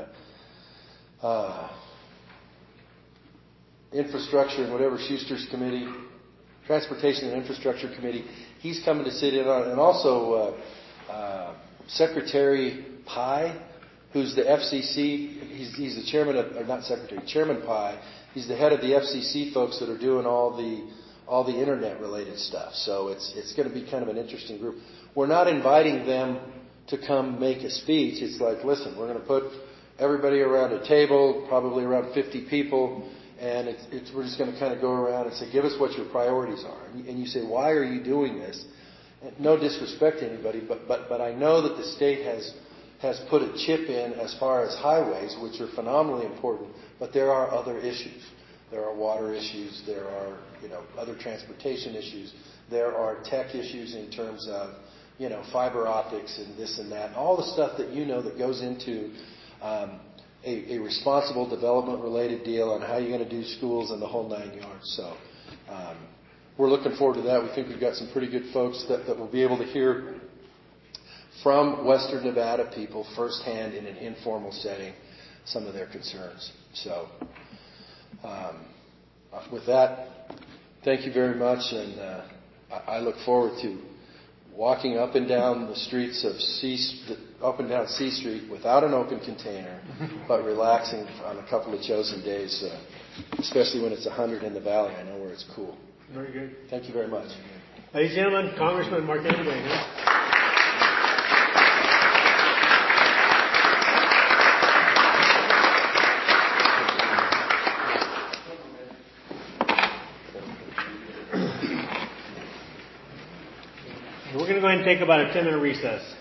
the Infrastructure and whatever Schuster's committee, Transportation and Infrastructure Committee. He's coming to sit in on it, and also Secretary Pye, who's the FCC. He's the chairman of, or not secretary, Chairman Pye. He's the head of the FCC folks that are doing all the internet related stuff. So it's going to be kind of an interesting group. We're not inviting them to come make a speech. It's like, listen, we're going to put everybody around a table, probably around 50 people, and we're just going to kind of go around and say, give us what your priorities are. And you say, why are you doing this? And no disrespect to anybody, but I know that the state has put a chip in as far as highways, which are phenomenally important, but there are other issues. There are water issues. There are, other transportation issues. There are tech issues in terms of, fiber optics and this and that. All the stuff that that goes into a responsible development related deal on how you're going to do schools and the whole 9 yards. So we're looking forward to that. We think we've got some pretty good folks that will be able to hear from Western Nevada people firsthand in an informal setting some of their concerns. So with that, thank you very much, and I look forward to walking up and down the streets of up and down C Street without an open container, but relaxing on a couple of chosen days, especially when it's 100 in the valley. I know where it's cool. Very good. Thank you very much. Ladies and gentlemen, Congressman Mark Engelberger. We're going to go ahead and take about a 10-minute recess.